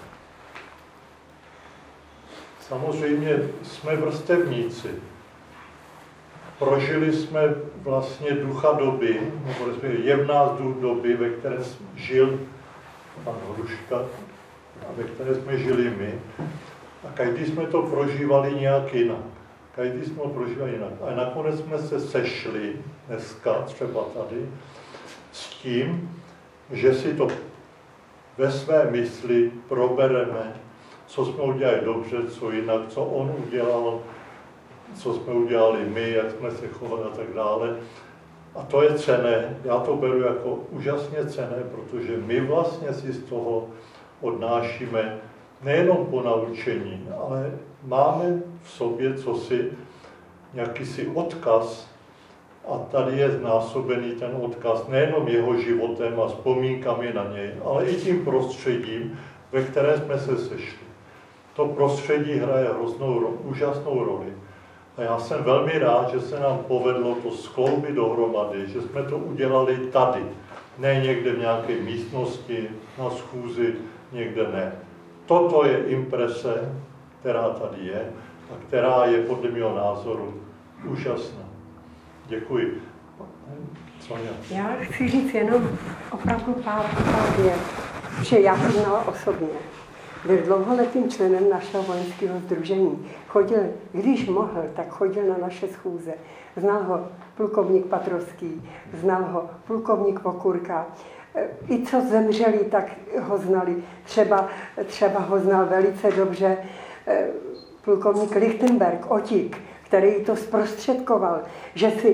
Samozřejmě jsme vrstevníci. Prožili jsme vlastně ducha doby, nebo respektive je v nás duch doby, ve které žil pan Hruška a ve které jsme žili my. A každý jsme to prožívali nějak jinak. Každý jsme to prožívali jinak. A nakonec jsme se sešli dneska, třeba tady, s tím, že si to ve své mysli probereme, co jsme udělali dobře, co jinak, co on udělal, co jsme udělali my, jak jsme se chovali a tak dále. A to je cenné, já to beru jako úžasně cenné, protože my vlastně si z toho odnášíme nejenom po naučení, ale máme v sobě cosi, nějaký si odkaz, a tady je znásobený ten odkaz nejenom jeho životem a vzpomínkami na něj, ale i tím prostředím, ve kterém jsme se sešli. To prostředí hraje hroznou, úžasnou roli. A já jsem velmi rád, že se nám povedlo to skloubit dohromady, že jsme to udělali tady. Ne někde v nějaké místnosti, na schůzi, někde ne. Toto je imprese, která tady je a která je podle mého názoru úžasná. Děkuji. Sonja.
Já chci říct jenom opravdu pár, pár vět, že já ho znala osobně. Byl dlouholetým členem našeho vojenského sdružení. Chodil, když mohl, tak chodil na naše schůze. Znal ho plukovník Patrovský, znal ho plukovník Pokurka. I co zemřeli, tak ho znali. Třeba, třeba ho znal velice dobře plukovník Lichtenberg, Otík, který to zprostředkoval, že si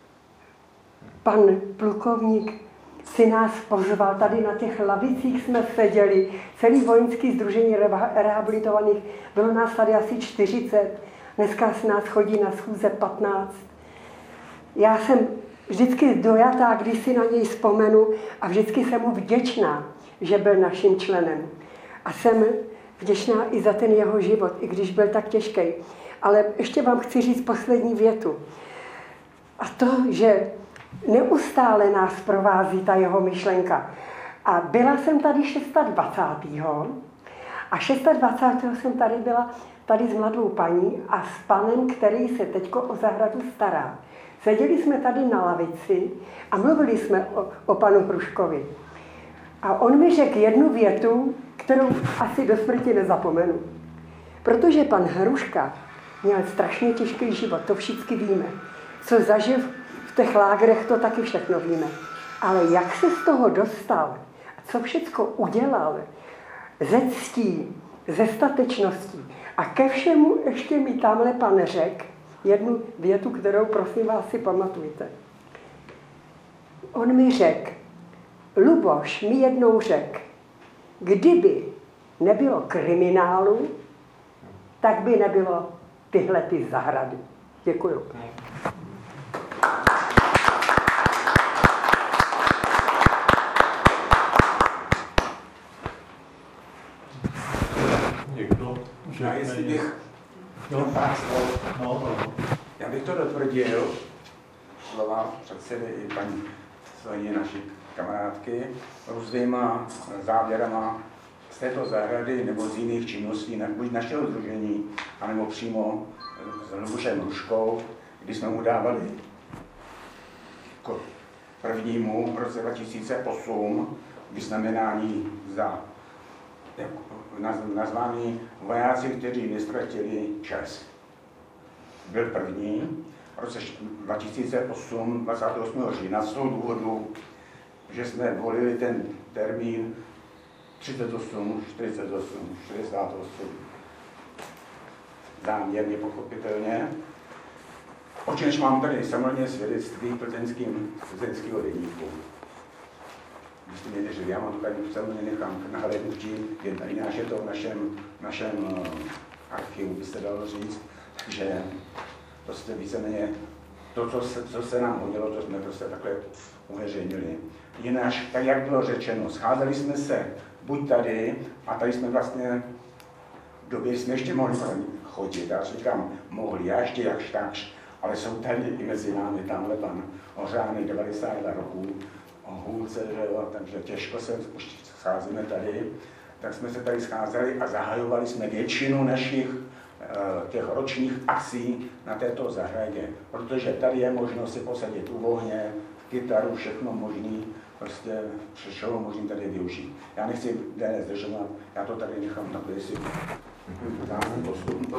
pan plukovník si nás pozval, tady na těch lavicích jsme seděli, celý vojenský sdružení rehabilitovaných, bylo nás tady asi čtyřicet, dneska s nás chodí na schůze patnáct. Já jsem vždycky dojatá, když si na něj vzpomenu a vždycky jsem mu vděčná, že byl naším členem. A jsem vděčná i za ten jeho život, i když byl tak těžký. Ale ještě vám chci říct poslední větu. A to, že neustále nás provází ta jeho myšlenka. A byla jsem tady dvacátého šestého a dvacátého šestého jsem tady byla tady s mladou paní a s panem, který se teďko o zahradu stará. Seděli jsme tady na lavici a mluvili jsme o, o panu Hruškovi. A on mi řekl jednu větu, kterou asi do smrti nezapomenu. Protože pan Hruška měl strašně těžký život, to všichni víme. Co zažil v těch lágrech, to taky všechno víme. Ale jak se z toho dostal, co všecko udělal, ze ctí, ze statečností. A ke všemu ještě mi tamhle pan řekl jednu větu, kterou prosím vás si pamatujte. On mi řekl, Luboš mi jednou řekl, kdyby nebylo kriminálu, tak by nebylo tyhle ty zahrady. Děkuju.
Někdo?
Já jestli bych
no.
pár slov.
No, no.
Já bych to dotvrdil, slova předsedy i paní Soně, naší kamarádky, různýma závěrama z této zahrady nebo z jiných činností, buď našeho sdružení, anebo přímo s Lubošem Hruškou, kdy jsme mu dávali jako prvnímu v roce dva tisíce osm vyznamenání za nazvaný vojáci, kteří nestratili čas. Byl první v roce dva tisíce osm, dvacátého osmého října, z toho důvodu, že jsme volili ten termín třicet osm, čtyřicet osm, šedesát osm. Záměrně, pochopitelně. O čemž mám tady samozřejmě svědectví plzeňského deníku. Když mě neřekl, já mám to tady samozřejmě nechám na hlednutí, jináč je to v našem, našem archivu, by se dalo říct. Takže prostě víceméně to, co se, co se nám hodilo, to jsme prostě takhle uveřejnili. Jinak, tak jak bylo řečeno, scházeli jsme se buď tady, a tady jsme vlastně v době jsme ještě mohli chodit, já říkám, mohli, já ještě jakž takž, ale jsou tady i mezi námi, tamhle pan Ořánek, devadesát dva roků, o hůlce, takže těžko se už scházíme tady, tak jsme se tady scházeli a zahajovali jsme většinu našich těch ročních akcí na této zahradě, protože tady je možnost si posadit u ohně, kytaru, všechno možný, prostě všeho možný tady využít. Já nechci déle zdržovat, já to tady nechám takhle si dám postup.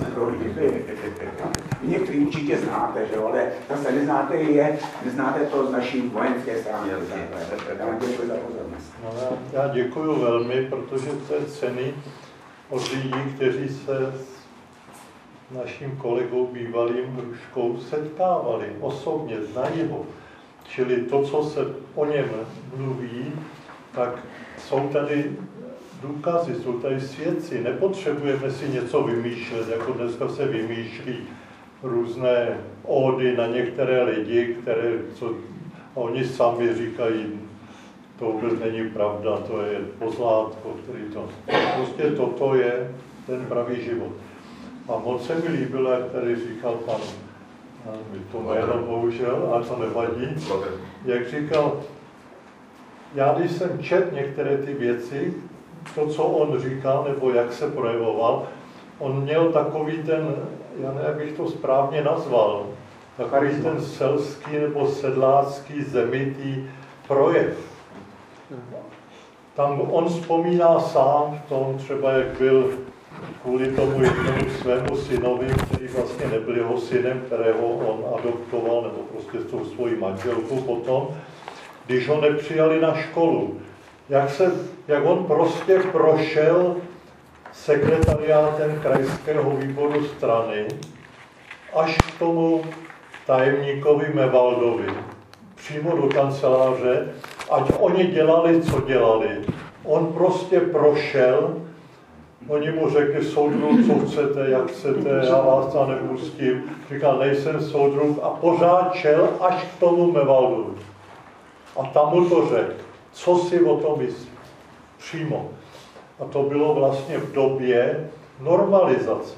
Některý určitě znáte, že jo, ale zase neznáte je, neznáte to z naší vojenské strany. Já vám děkuji za pozornost.
No, já, já děkuji velmi, protože to je ceny od lidí, kteří se s naším kolegou bývalým Hruškou setkávali osobně, znají ho. Čili to, co se o něm mluví, tak jsou tady důkazy, jsou tady svědci. Nepotřebujeme si něco vymýšlet, jako dneska se vymýšlí různé ódy na některé lidi, které, co, oni sami říkají, to vůbec není pravda, to je pozlátko, který to... Prostě toto je ten pravý život. A moc se mi líbilo, jak tady říkal pan, mi to jméno bohužel, ale to nevadí, jak říkal, já když jsem čet některé ty věci, to, co on říkal, nebo jak se projevoval, on měl takový ten, já nevím, jak bych to správně nazval, takový ten selský nebo sedlácký zemitý projev. Tam on vzpomíná sám v tom, třeba jak byl kvůli tomu jednomu svému synovi, který vlastně nebyl jeho synem, kterého on adoptoval, nebo prostě s tou svojí manželkou potom, když ho nepřijali na školu. Jak, se, jak on prostě prošel sekretariátem krajského výboru strany až k tomu tajemníkovi Mevaldovi, přímo do kanceláře, ať oni dělali, co dělali. On prostě prošel, oni mu řekli, soudruh, co chcete, jak chcete, já vás tam nepustím. Říkal, nejsem soudruh a pořád šel až k tomu Mevaldovi. A tam mu to řekl, co si o tom myslí. Přímo. A to bylo vlastně v době normalizace.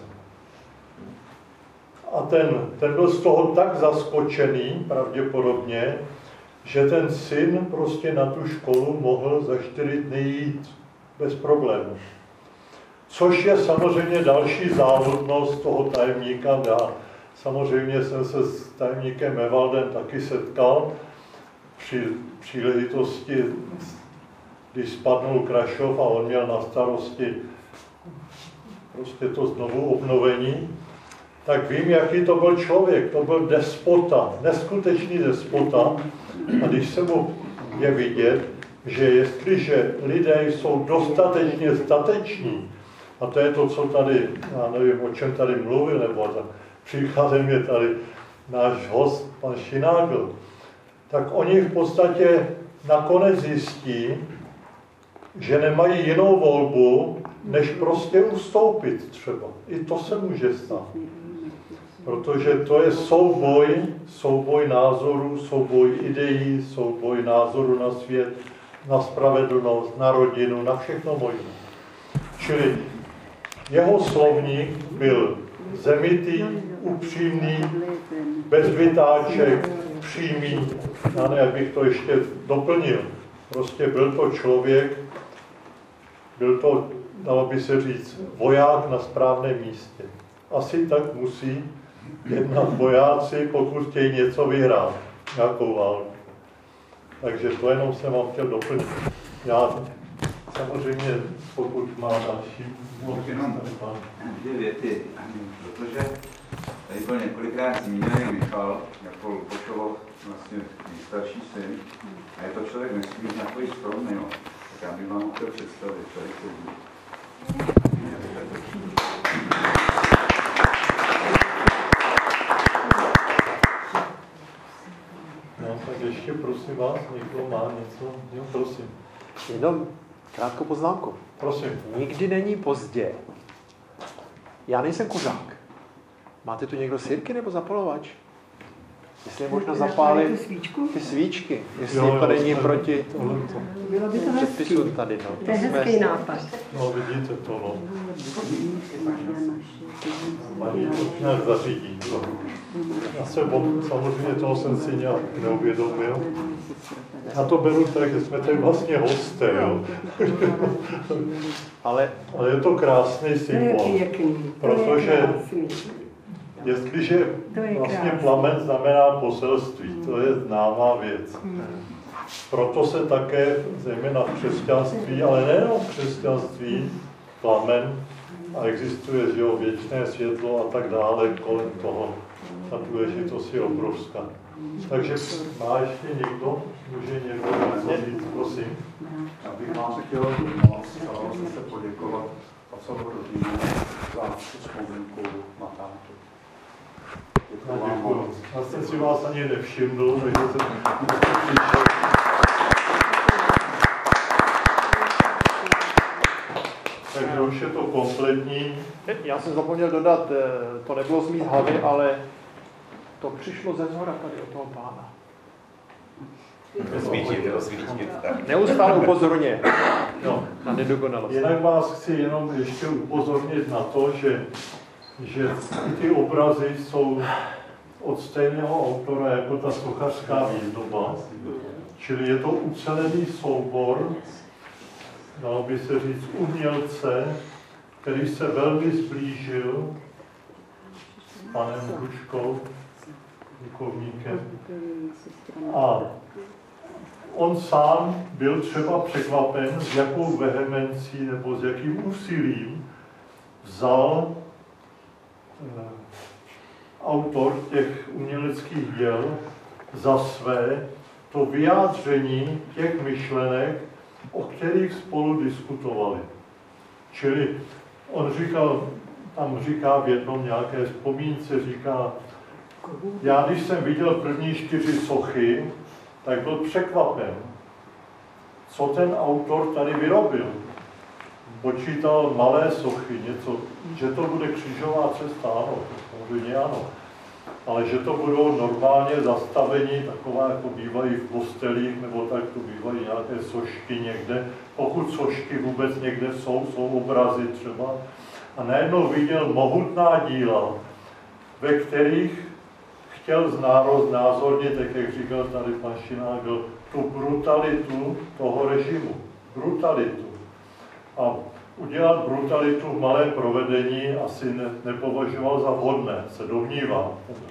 A ten, ten byl z toho tak zaskočený, pravděpodobně, že ten syn prostě na tu školu mohl za čtyři dny jít bez problémů. Což je samozřejmě další záludnost toho tajemníka. Já samozřejmě jsem se s tajemníkem Mevaldem taky setkal při příležitosti, když spadnul Krašov a on měl na starosti prostě to znovu obnovení, tak vím, jaký to byl člověk. To byl despota, neskutečný despota. A když se mu je vidět, že jestliže lidé jsou dostatečně stateční, a to je to, co tady, já nevím, o čem tady mluvil, nebo tak, příkladem je tady náš host, pan Šinágl, tak oni v podstatě nakonec zjistí, že nemají jinou volbu, než prostě ustoupit třeba. I to se může stát. Protože to je souboj, souboj názorů, souboj ideí, souboj názorů na svět, na spravedlnost, na rodinu, na všechno možné. Čili jeho slovník byl zemitý, upřímný, bez vytáček, přímý, já ne, abych to ještě doplnil. Prostě byl to člověk, byl to, dalo by se říct, voják na správném místě. Asi tak musí jednat vojáci, pokud chtějí něco vyhrát, nějakou válku. Takže to jenom jsem vám chtěl doplnit. Já samozřejmě, pokud má další...
Můžu jenom dvě věty, protože tady byl několikrát zmíněný Michal, jako Lupošovo vlastně nejstarší syn, a je to člověk nesmírně takový skromný, no. Tak já bych vám chtěl představit, tady sedí.
No, tak ještě prosím vás, někdo má něco? Jo, prosím.
Jenom krátkou poznámku.
Prosím.
Nikdy není pozdě. Já nejsem kuřák. Máte tu někdo sirky nebo zapalovač? Jestli je možno zapálit ty svíčky. Jestli jo, jo, to není proti předpisům tady. No.
To je hezký nápad.
No, vidíte to, no. Mají to nějak zařídí. No. Já se samozřejmě toho jsem si nějak neuvědomil. Já to beru tak, že jsme tady vlastně hosté, jo.
Ale,
Ale je to krásný symbol, protože jestliže vlastně plamen znamená poselství, to je známá věc. Proto se také, zejména v křesťanství, ale nejenom v křesťanství, plamen a existuje, že jo, věčné světlo a tak dále kolem toho. Ta důležitost je obrovská. Takže má ještě někdo? Může někdo něco říct, prosím.
Já bych vám chtěl moc se poděkovat a celou rodinu za tu vzpomínku na tátu.
Děkuji. Já jsem si vás ani nevšiml, takže jsem přišel. je to kompletní.
Já jsem zapomněl dodat, to nebylo z mý hlavy, ale to přišlo ze zhora tady od toho pána.
Rozsvítit, rozsvítit.
Neustále upozorně no, na nedokonalost.
Jinak vás chci jenom ještě upozornit na to, že, že ty obrazy jsou od stejného autora jako ta sochařská výzdoba. Čili je to ucelený soubor, dalo by se říct, umělce, který se velmi zblížil s panem Hruškou, duchovníkem. A on sám byl třeba překvapen, s jakou vehemencí nebo s jakým úsilím vzal eh, autor těch uměleckých děl za své to vyjádření těch myšlenek, o kterých spolu diskutovali. Čili on říkal, tam říká v jednom nějaké vzpomínce, říká, já když jsem viděl první čtyři sochy, tak byl překvapen, co ten autor tady vyrobil. Počítal malé sochy, něco, že to bude křížová cesta, ano, samozřejmě ano. Ale že to budou normálně zastavení, taková jako bývají v kostelích, nebo tak to bývají nějaké sošky někde. Pokud sošky vůbec někde jsou, jsou obrazy třeba. A najednou viděl mohutná díla, ve kterých chtěl znázornit, tak jak říkal tady pan Šinágl, tu brutalitu toho režimu. Brutalitu. A udělat brutalitu v malém provedení asi ne, nepovažoval za vhodné, se domnívám.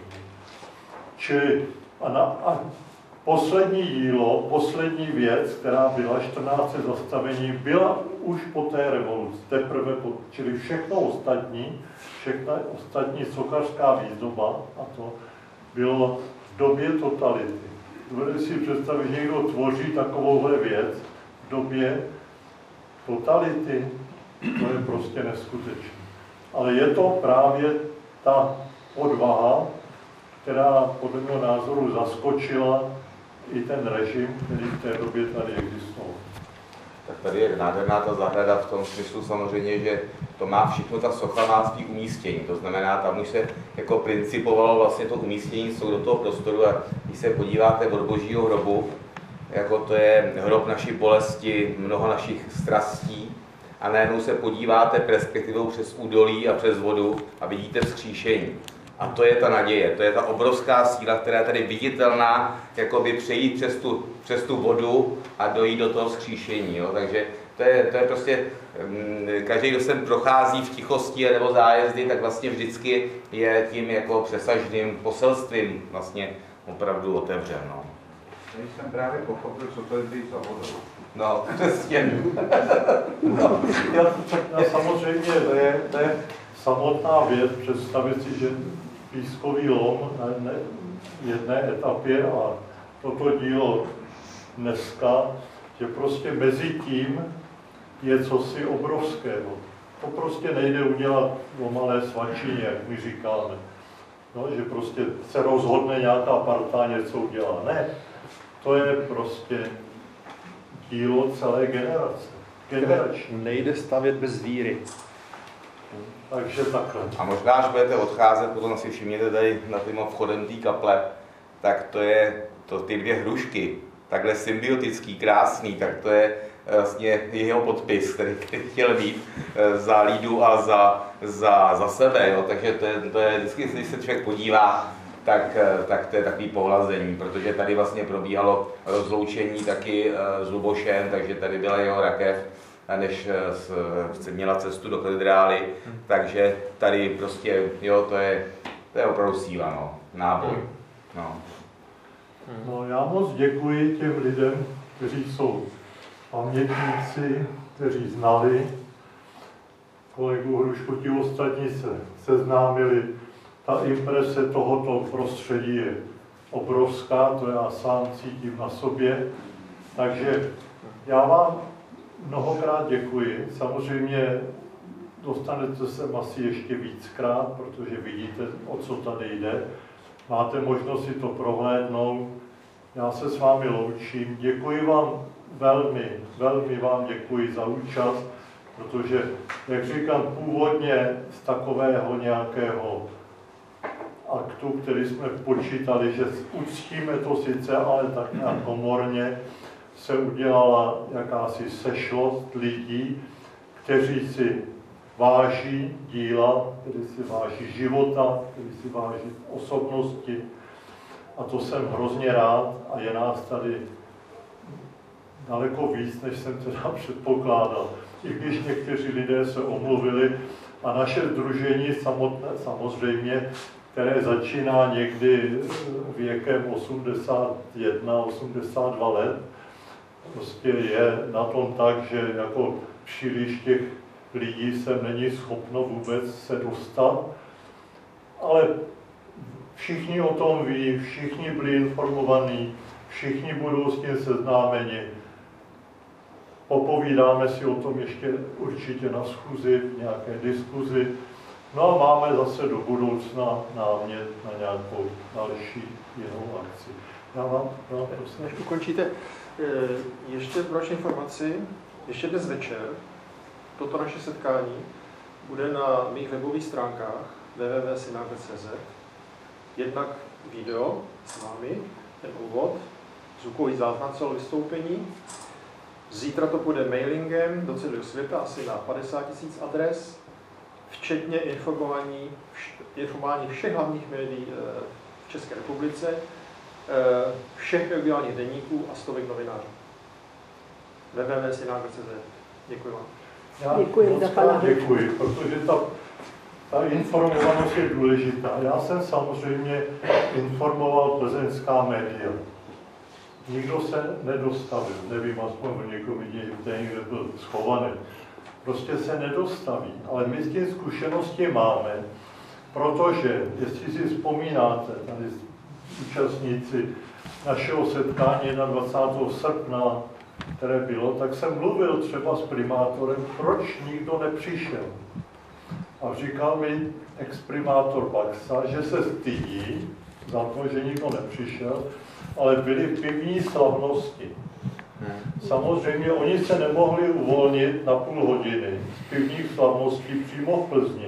Čili a, na, a poslední dílo, poslední věc, která byla čtrnáct zastavení, byla už po té revoluci, teprve po, čili všechno ostatní, všechna ostatní sochařská výzdoba, a to bylo v době totality. Dovedete si představit, že někdo tvoří takovouhle věc v době totality, to je prostě neskutečné. Ale je to právě ta odvaha, která podle mého názoru zaskočila i ten režim, který v té době tady existoval.
Tak tady je nádherná ta zahrada v tom smyslu samozřejmě, že to má všechno, ta socha má svý umístění. To znamená, tam už se jako principovalo vlastně to umístění jsou do toho prostoru a když se podíváte od Božího hrobu, jako to je hrob naší bolesti, mnoho našich strastí a najednou se podíváte perspektivou přes údolí a přes vodu a vidíte vzkříšení. A to je ta naděje, to je ta obrovská síla, která je tady viditelná, jakoby přejít přes tu, přes tu vodu a dojít do toho vzkříšení. Jo? Takže to je, to je prostě, každý, kdo sem prochází v tichosti nebo zájezdy, tak vlastně vždycky je tím jako přesažným poselstvím vlastně opravdu otevřen. No.
Když jsem právě pochopil, co to je být za vodou.
No, přesně.
No, já, já samozřejmě, to je, to je samotná věc, představit si, že pískový lom na jedné, jedné etapě a toto dílo dneska, že prostě mezi tím je cosi obrovského. To prostě nejde udělat o malé svačině, jak my říkáme. No, že prostě se rozhodne nějaká parta něco udělá. Ne, to je prostě dílo celé generace. Generační.
Nejde stavět bez víry.
Takže takhle.
A možná, až budete odcházet, potom si všimněte tady na tím vchodem té kaple, tak to je to, ty dvě hrušky, takhle symbiotický, krásný, tak to je vlastně jeho podpis, který, který chtěl mít za Lídu a za, za, za sebe. Jo? Takže to je, to je vždycky, když se člověk podívá, tak, tak to je takový pohlazení, protože tady vlastně probíhalo rozloučení taky s Lubošem, takže tady byla jeho rakev, než měla cestu do katedrály, takže tady prostě, jo, to je, to je opravdu síla, no, náboj. No.
No, já moc děkuji těm lidem, kteří jsou pamětníci, kteří znali kolegu Hrušku, ti ostatní se seznámili. Ta imprese tohoto prostředí je obrovská, to já sám cítím na sobě. Takže já vám mnohokrát děkuji. Samozřejmě dostanete se asi ještě víckrát, protože vidíte, o co tady jde. Máte možnost si to prohlédnout. Já se s vámi loučím. Děkuji vám velmi, velmi vám děkuji za účast. Protože, jak říkám, původně z takového nějakého aktu, který jsme počítali, že uctíme to sice, ale tak nějak komorně, se udělala jakási sešlost lidí, kteří si váží díla, kteří si váží života, kteří si váží osobnosti. A to jsem hrozně rád a je nás tady daleko víc, než jsem teda předpokládal. I když někteří lidé se omluvili a naše sdružení samotné, samozřejmě, které začíná někdy věkem osmdesát jedna osmdesát dva let, prostě je na tom tak, že jako příliš těch lidí sem není schopno vůbec se dostat, ale všichni o tom ví, všichni byli informovaní, všichni budou s tím seznámeni. Popovídáme si o tom ještě určitě na schůzi, v nějaké diskuzi. No a máme zase do budoucna námět na nějakou další jinou akci. Já vám, vám prosím.
Než ukončíte, ještě pro vaši informaci, ještě dnes večer toto naše setkání bude na mých webových stránkách w w w tečka synagoga tečka c z. Jednak video s vámi, ten úvod, zvukový záznam celého vystoupení. Zítra to půjde mailingem do celého světa, asi na padesát tisíc adres, včetně informování, informování všech hlavních médií v České republice, všech regionálních deníků a stovek novinářů. w w w tečka synagoga tečka c z. Děkuji vám.
Já děkuji, moc krát děkuji, protože ta, ta informovanost je důležitá. Já jsem samozřejmě informoval plzeňská média. Nikdo se nedostavil, nevím, aspoň o někom vidět, že někde byl schovaný. Prostě se nedostaví, ale my s tím zkušenosti máme, protože, jestli si vzpomínáte, tady účastníci našeho setkání dvacátého srpna, které bylo, tak jsem mluvil třeba s primátorem, proč nikdo nepřišel. A říkal mi ex-primátor Baxa, že se stydí za to, že nikdo nepřišel, ale byly pivní slavnosti. Samozřejmě oni se nemohli uvolnit na půl hodiny z pivních slavností přímo v Plzni,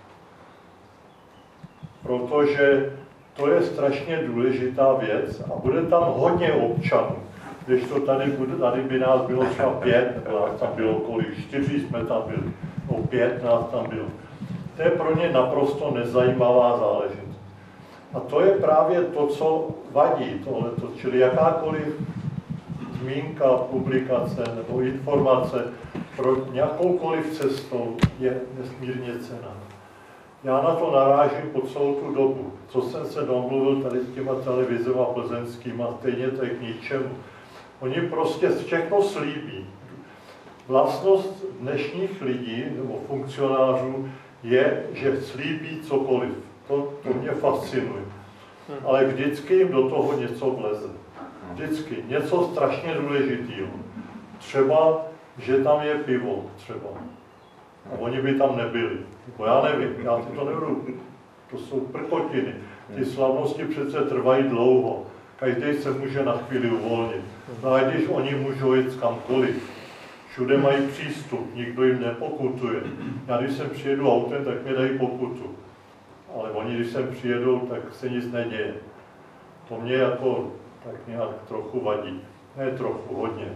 protože to je strašně důležitá věc a bude tam hodně občanů. Když to tady, tady by nás bylo třeba pět, nebo nás tam bylo kolik, čtyři jsme tam byli, no pět nás tam bylo. To je pro ně naprosto nezajímavá záležitost. A to je právě to, co vadí tohleto, čili jakákoliv zmínka, publikace nebo informace pro nějakoukoliv cestou je nesmírně cenná. Já na to narážím po celou tu dobu, co jsem se domluvil tady s těma televizema plzeňskýma, stejně to je k ničemu. Oni prostě všechno slíbí. Vlastnost dnešních lidí nebo funkcionářů je, že slíbí cokoliv. To, to mě fascinuje. Ale vždycky jim do toho něco vleze. Vždycky. Něco strašně důležitého. Třeba, že tam je pivo. Třeba. A oni by tam nebyli. Bo já nevím, já to nebudu. To jsou prkotiny. Ty slavnosti přece trvají dlouho. Každý se může na chvíli uvolnit. No a když oni můžou jít kamkoliv, všude mají přístup, nikdo jim nepokutuje. Já když sem přijedu autem, tak mi dají pokutu. Ale oni, když sem přijedou, tak se nic neděje. To mě jako tak nějak trochu vadí. Ne trochu, hodně.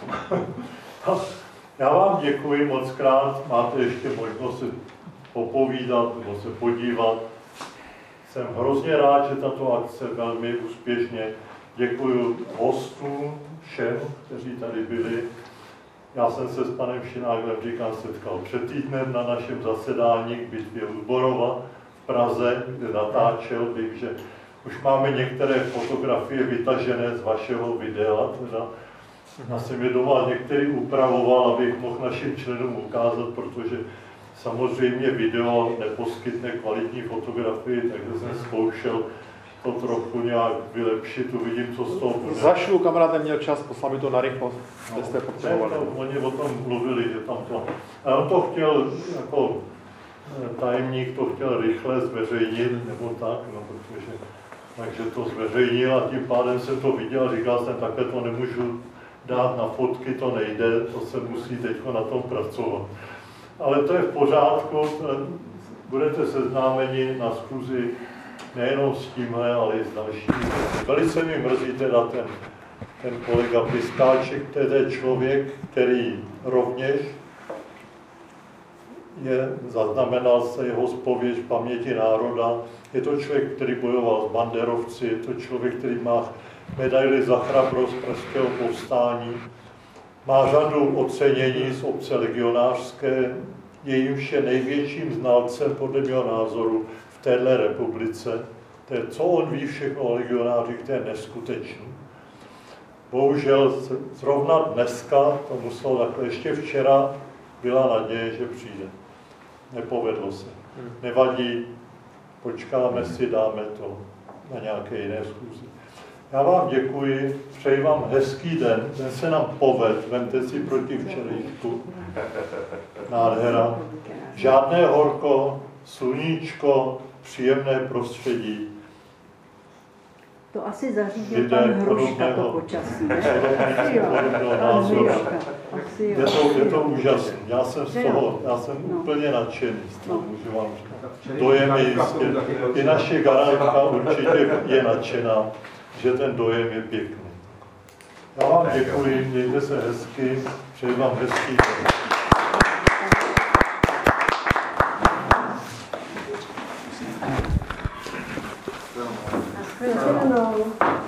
Já vám děkuji moc krát, máte ještě možnost se popovídat nebo se podívat. Jsem hrozně rád, že tato akce velmi úspěšně. Děkuji hostům, všem, kteří tady byli. Já jsem se s panem Šináglem, říkám, setkal před týdnem na našem zasedání k bitvě u Zborova v Praze, kde natáčel bych, že už máme některé fotografie vytažené z vašeho videa, teda já jsem je doma některý upravoval, abych mohl našim členům ukázat, protože samozřejmě video neposkytne kvalitní fotografii, takže jsem zkoušel to trochu nějak vylepšit, uvidím, co z toho bude.
Zašlu, kamarád neměl čas, poslal mi to narychlo,
no,
kde jste potřebovali.
To, oni o tom mluvili, že tam to... A on to chtěl, jako tajemník to chtěl rychle zveřejnit, nebo tak, no, protože... Takže to zveřejnil a tím pádem jsem to viděl a říkal jsem, takhle to nemůžu dát na fotky, to nejde, to se musí teď na tom pracovat. ale to je v pořádku, budete seznámeni na schůzi nejenom s tímhle, ale i s dalšími. Velice mi mrzí teda ten, ten kolega Piskáček, to je člověk, který rovněž je, zaznamenal se jeho zpověď v paměti národa. Je to člověk, který bojoval s banderovci, je to člověk, který má medaili za chrabrost pražského povstání, má řadu ocenění z obce legionářské, jejímž je největším znalcem podle mého názoru v téhle republice. To je, co on ví všechno o legionářích, to je neskutečný. Bohužel zrovna dneska, to muselo takhle, ještě včera byla naděje, že přijde. Nepovedlo se. Nevadí, počkáme si, dáme to na nějaké jiné schůzi. Já vám děkuji, přeji vám hezký den, ten se nám poved, vemte si proti včerejšku. Nádhera. Žádné horko, sluníčko, příjemné prostředí.
To asi zařídil pan Hruška, to počasí.
Podobného názoru. Je to, je to úžasné. Já jsem z toho, já jsem no. úplně nadšený z toho, můžu vám říct. Dojem je jistě. I naše garantka určitě je nadšená, že ten dojem je pěkný. Já vám děkuji, mějte se hezky, přeji vám hezký den.
Shledanou.